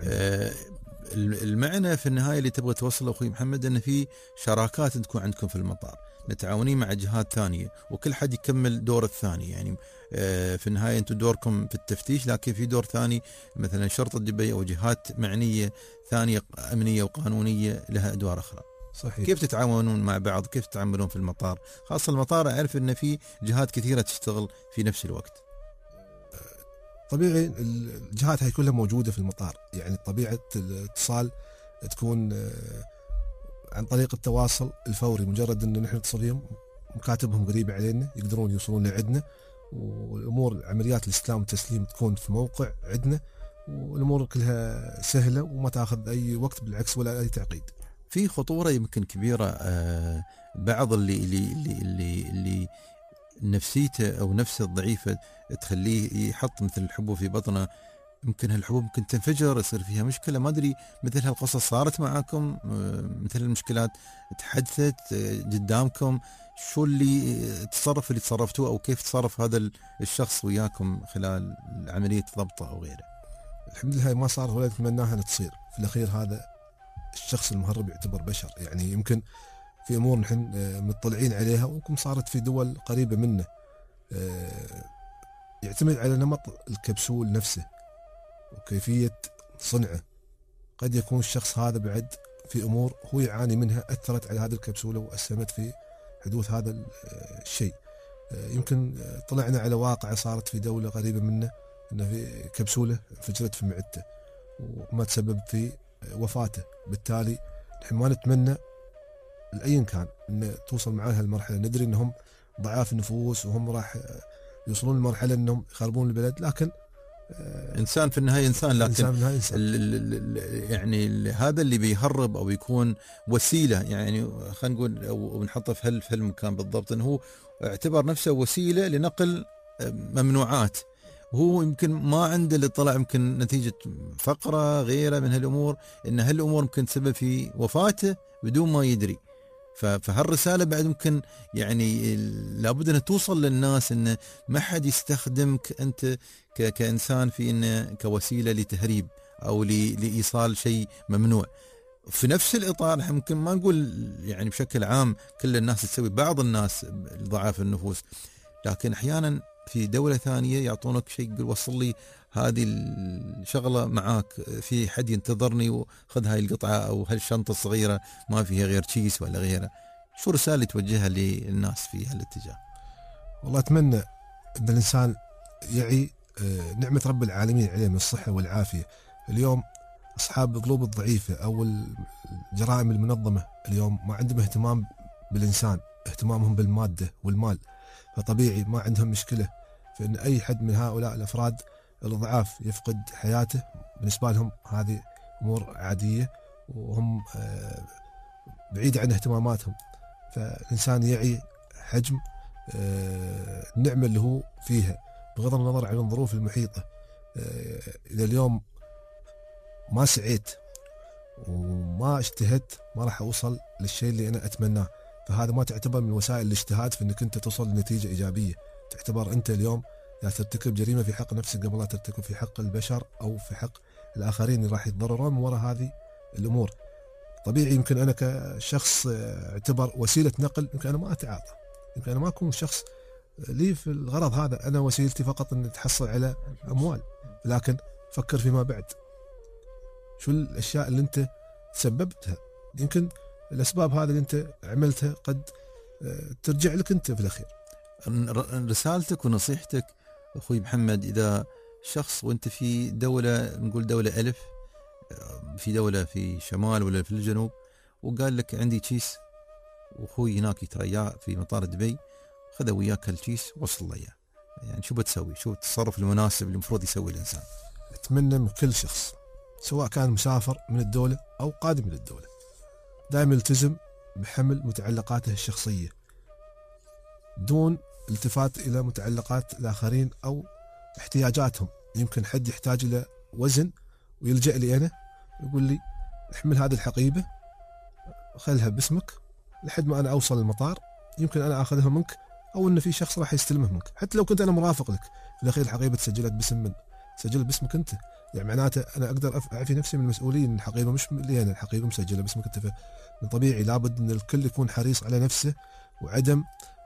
المعنى في النهايه اللي تبغى توصله اخوي محمد ان في شراكات تكون عندكم في المطار، متعاونين مع جهات ثانيه وكل حد يكمل دور الثاني. يعني في النهايه انتم دوركم في التفتيش، لكن في دور ثاني مثلا شرطه دبي او جهات معنيه ثانيه امنيه وقانونيه لها ادوار اخرى. صحيح. كيف تتعاونون مع بعض؟ كيف تتعاملون في المطار؟ خاصة المطار أعرف أن في جهات كثيرة تشتغل في نفس الوقت. طبيعي الجهات هاي كلها موجودة في المطار، يعني طبيعة الاتصال تكون عن طريق التواصل الفوري، مجرد أنه نحن نتصل بهم مكاتبهم قريبة علينا يقدرون يوصلون لعندنا، والأمور عمليات الاستلام والتسليم تكون في موقع عندنا، والأمور كلها سهلة وما تأخذ أي وقت بالعكس ولا أي تعقيد. في خطورة يمكن كبيرة، بعض اللي نفسيته أو نفسه الضعيفة تخليه يحط مثل الحبوب في بطنه، يمكن هالحبوب ممكن تنفجر يصير فيها مشكلة. ما أدري مثل هالقصص صارت معكم؟ مثل المشكلات تحدثت قدامكم؟ شو التصرف اللي تصرفتوه أو كيف تصرف هذا الشخص وياكم خلال عملية ضبطه أو غيره؟ الحمد لله ما صار ولا نتمناها أن تصير. في الأخير هذا الشخص المهرب يعتبر بشر، يعني يمكن في امور نحن مطلعين عليها ويمكن صارت في دول قريبه منا، يعتمد على نمط الكبسول نفسه وكيفيه صنعه. قد يكون الشخص هذا بعد في امور هو يعاني منها اثرت على هذه الكبسوله واسهمت في حدوث هذا الشيء. يمكن طلعنا على واقعه صارت في دوله قريبه منا انه في كبسوله انفجرت في معدته وما تسبب في وفاته. بالتالي نحن ما نتمنى لأي كان أن توصل معاه هالمرحلة. ندري أنهم ضعاف النفوس وهم راح يوصلون لمرحلة أنهم يخربون البلد، لكن إنسان في النهاية إنسان. لكن إنسان. يعني هذا اللي بيهرب أو يكون وسيلة، يعني خلينا نقول أو نحطه في هالمكان بالضبط، أنه هو اعتبر نفسه وسيلة لنقل ممنوعات، وهو يمكن ما عنده اللي طلع يمكن نتيجة فقرة غيره من هالأمور، إن هالأمور ممكن تسبب في وفاته بدون ما يدري. فهالرسالة بعد ممكن يعني لابد أن توصل للناس، إن ما حد يستخدمك أنت كإنسان في إنه كوسيلة لتهريب أو لإيصال شيء ممنوع. في نفس الإطار ممكن ما نقول يعني بشكل عام كل الناس تسوي، بعض الناس ضعاف النفوس، لكن أحيانا في دولة ثانية يعطونك شيء يقول وصل لي هذه الشغلة معاك، في حد ينتظرني وخذ هاي القطعة أو هالشنطة الصغيرة ما فيها غير كيس ولا غيره. شو رسالة توجهها للناس في هالاتجاه؟ والله أتمنى أن الإنسان يعي نعمة رب العالمين عليه من الصحة والعافية. اليوم أصحاب القلوب الضعيفة أو الجرائم المنظمة اليوم ما عندهم اهتمام بالإنسان، اهتمامهم بالمادة والمال، فطبيعي ما عندهم مشكلة فإن أي حد من هؤلاء الأفراد الضعاف يفقد حياته. بالنسبة لهم هذه أمور عادية وهم بعيد عن اهتماماتهم. فالإنسان يعي حجم النعمة اللي هو فيها بغض النظر عن الظروف المحيطة. إذا اليوم ما سعيت وما اجتهدت ما راح أوصل للشيء اللي أنا أتمناه، فهذا ما تعتبر من وسائل الاجتهاد في أنك أنت توصل لنتيجة إيجابية. تعتبر أنت اليوم يا ترتكب جريمة في حق نفسك قبل لا ترتكب في حق البشر أو في حق الآخرين اللي راح يتضررون من وراء هذه الأمور. طبيعي يمكن أنا كشخص اعتبر وسيلة نقل، يمكن أنا ما أتعاطى، يمكن أنا ما أكون شخص لي في الغرض هذا، أنا وسيلتي فقط أن تحصل على أموال، لكن فكر فيما بعد. شو الأشياء اللي أنت تسببتها؟ يمكن الأسباب هذه اللي أنت عملتها قد ترجع لك أنت في الأخير. رسالتك ونصيحتك أخوي محمد، إذا شخص وأنت في دولة نقول دولة ألف، في دولة في شمال ولا في الجنوب، وقال لك عندي كيس وأخوي هناك يترياه في مطار دبي، خذ وياك الكيس وصل له إياه، يعني شو بتسوي؟ شو التصرف المناسب اللي المفروض يسوي الإنسان؟ أتمنى من كل شخص سواء كان مسافر من الدولة أو قادم من الدولة دائما يلتزم بحمل متعلقاته الشخصية دون التفات إلى متعلقات الآخرين أو احتياجاتهم. يمكن حد يحتاج إلى وزن ويلجأ لي أنا يقول لي احمل هذه الحقيبة خلها باسمك لحد ما أنا أوصل المطار، يمكن أنا أخذها منك أو إن في شخص راح يستلمها منك، حتى لو كنت أنا مرافق لك في الأخير الحقيبة تسجلت باسم من؟ تسجل باسمك أنت، يعني معناته أنا أقدر أعفي نفسي من المسؤولية إن الحقيبة مش لي أنا، الحقيبة مسجلة باسمك أنت. من طبيعي لابد إن الكل يكون حريص على نفسه وعدم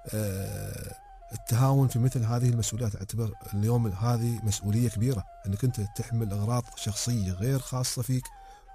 التهاون في مثل هذه المسؤوليات. اعتبر اليوم هذه مسؤولية كبيرة انك انت تحمل اغراض شخصية غير خاصة فيك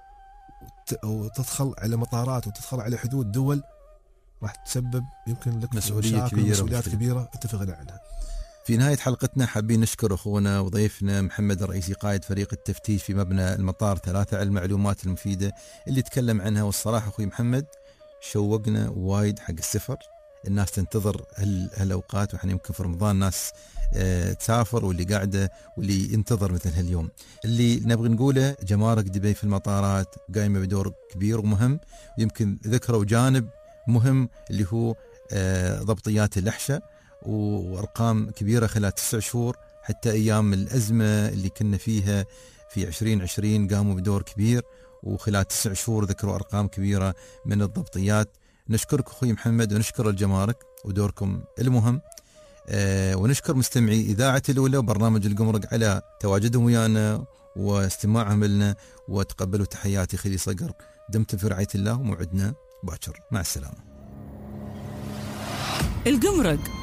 وتدخل على مطارات وتدخل على حدود دول راح تسبب يمكن لك مسؤوليات كبيرة انت في غنى عنها. في نهاية حلقتنا حابين نشكر أخونا وضيفنا محمد الرئيسي قائد فريق التفتيش في مبنى المطار 3 على المعلومات المفيدة اللي تكلم عنها. والصراحة أخوي محمد شوقنا وايد حق السفر، الناس تنتظر هالأوقات، وإحنا يمكن في رمضان ناس تسافر واللي قاعدة واللي ينتظر مثل هاليوم. اللي نبغي نقوله جمارك دبي في المطارات قايمة بدور كبير ومهم، ويمكن ذكروا جانب مهم اللي هو ضبطيات اللحشة، وأرقام كبيرة خلال 9 شهور حتى أيام الأزمة اللي كنا فيها في 2020 قاموا بدور كبير، وخلال 9 شهور ذكروا أرقام كبيرة من الضبطيات. نشكرك أخوي محمد ونشكر الجمارك ودوركم المهم، ونشكر مستمعي إذاعة الأولى وبرنامج القمرق على تواجدهم ويانا واستماعهم لنا، وتقبلوا تحياتي خلي صقر. دمتم في رعاية الله وموعدنا باكر، مع السلامة. القمرق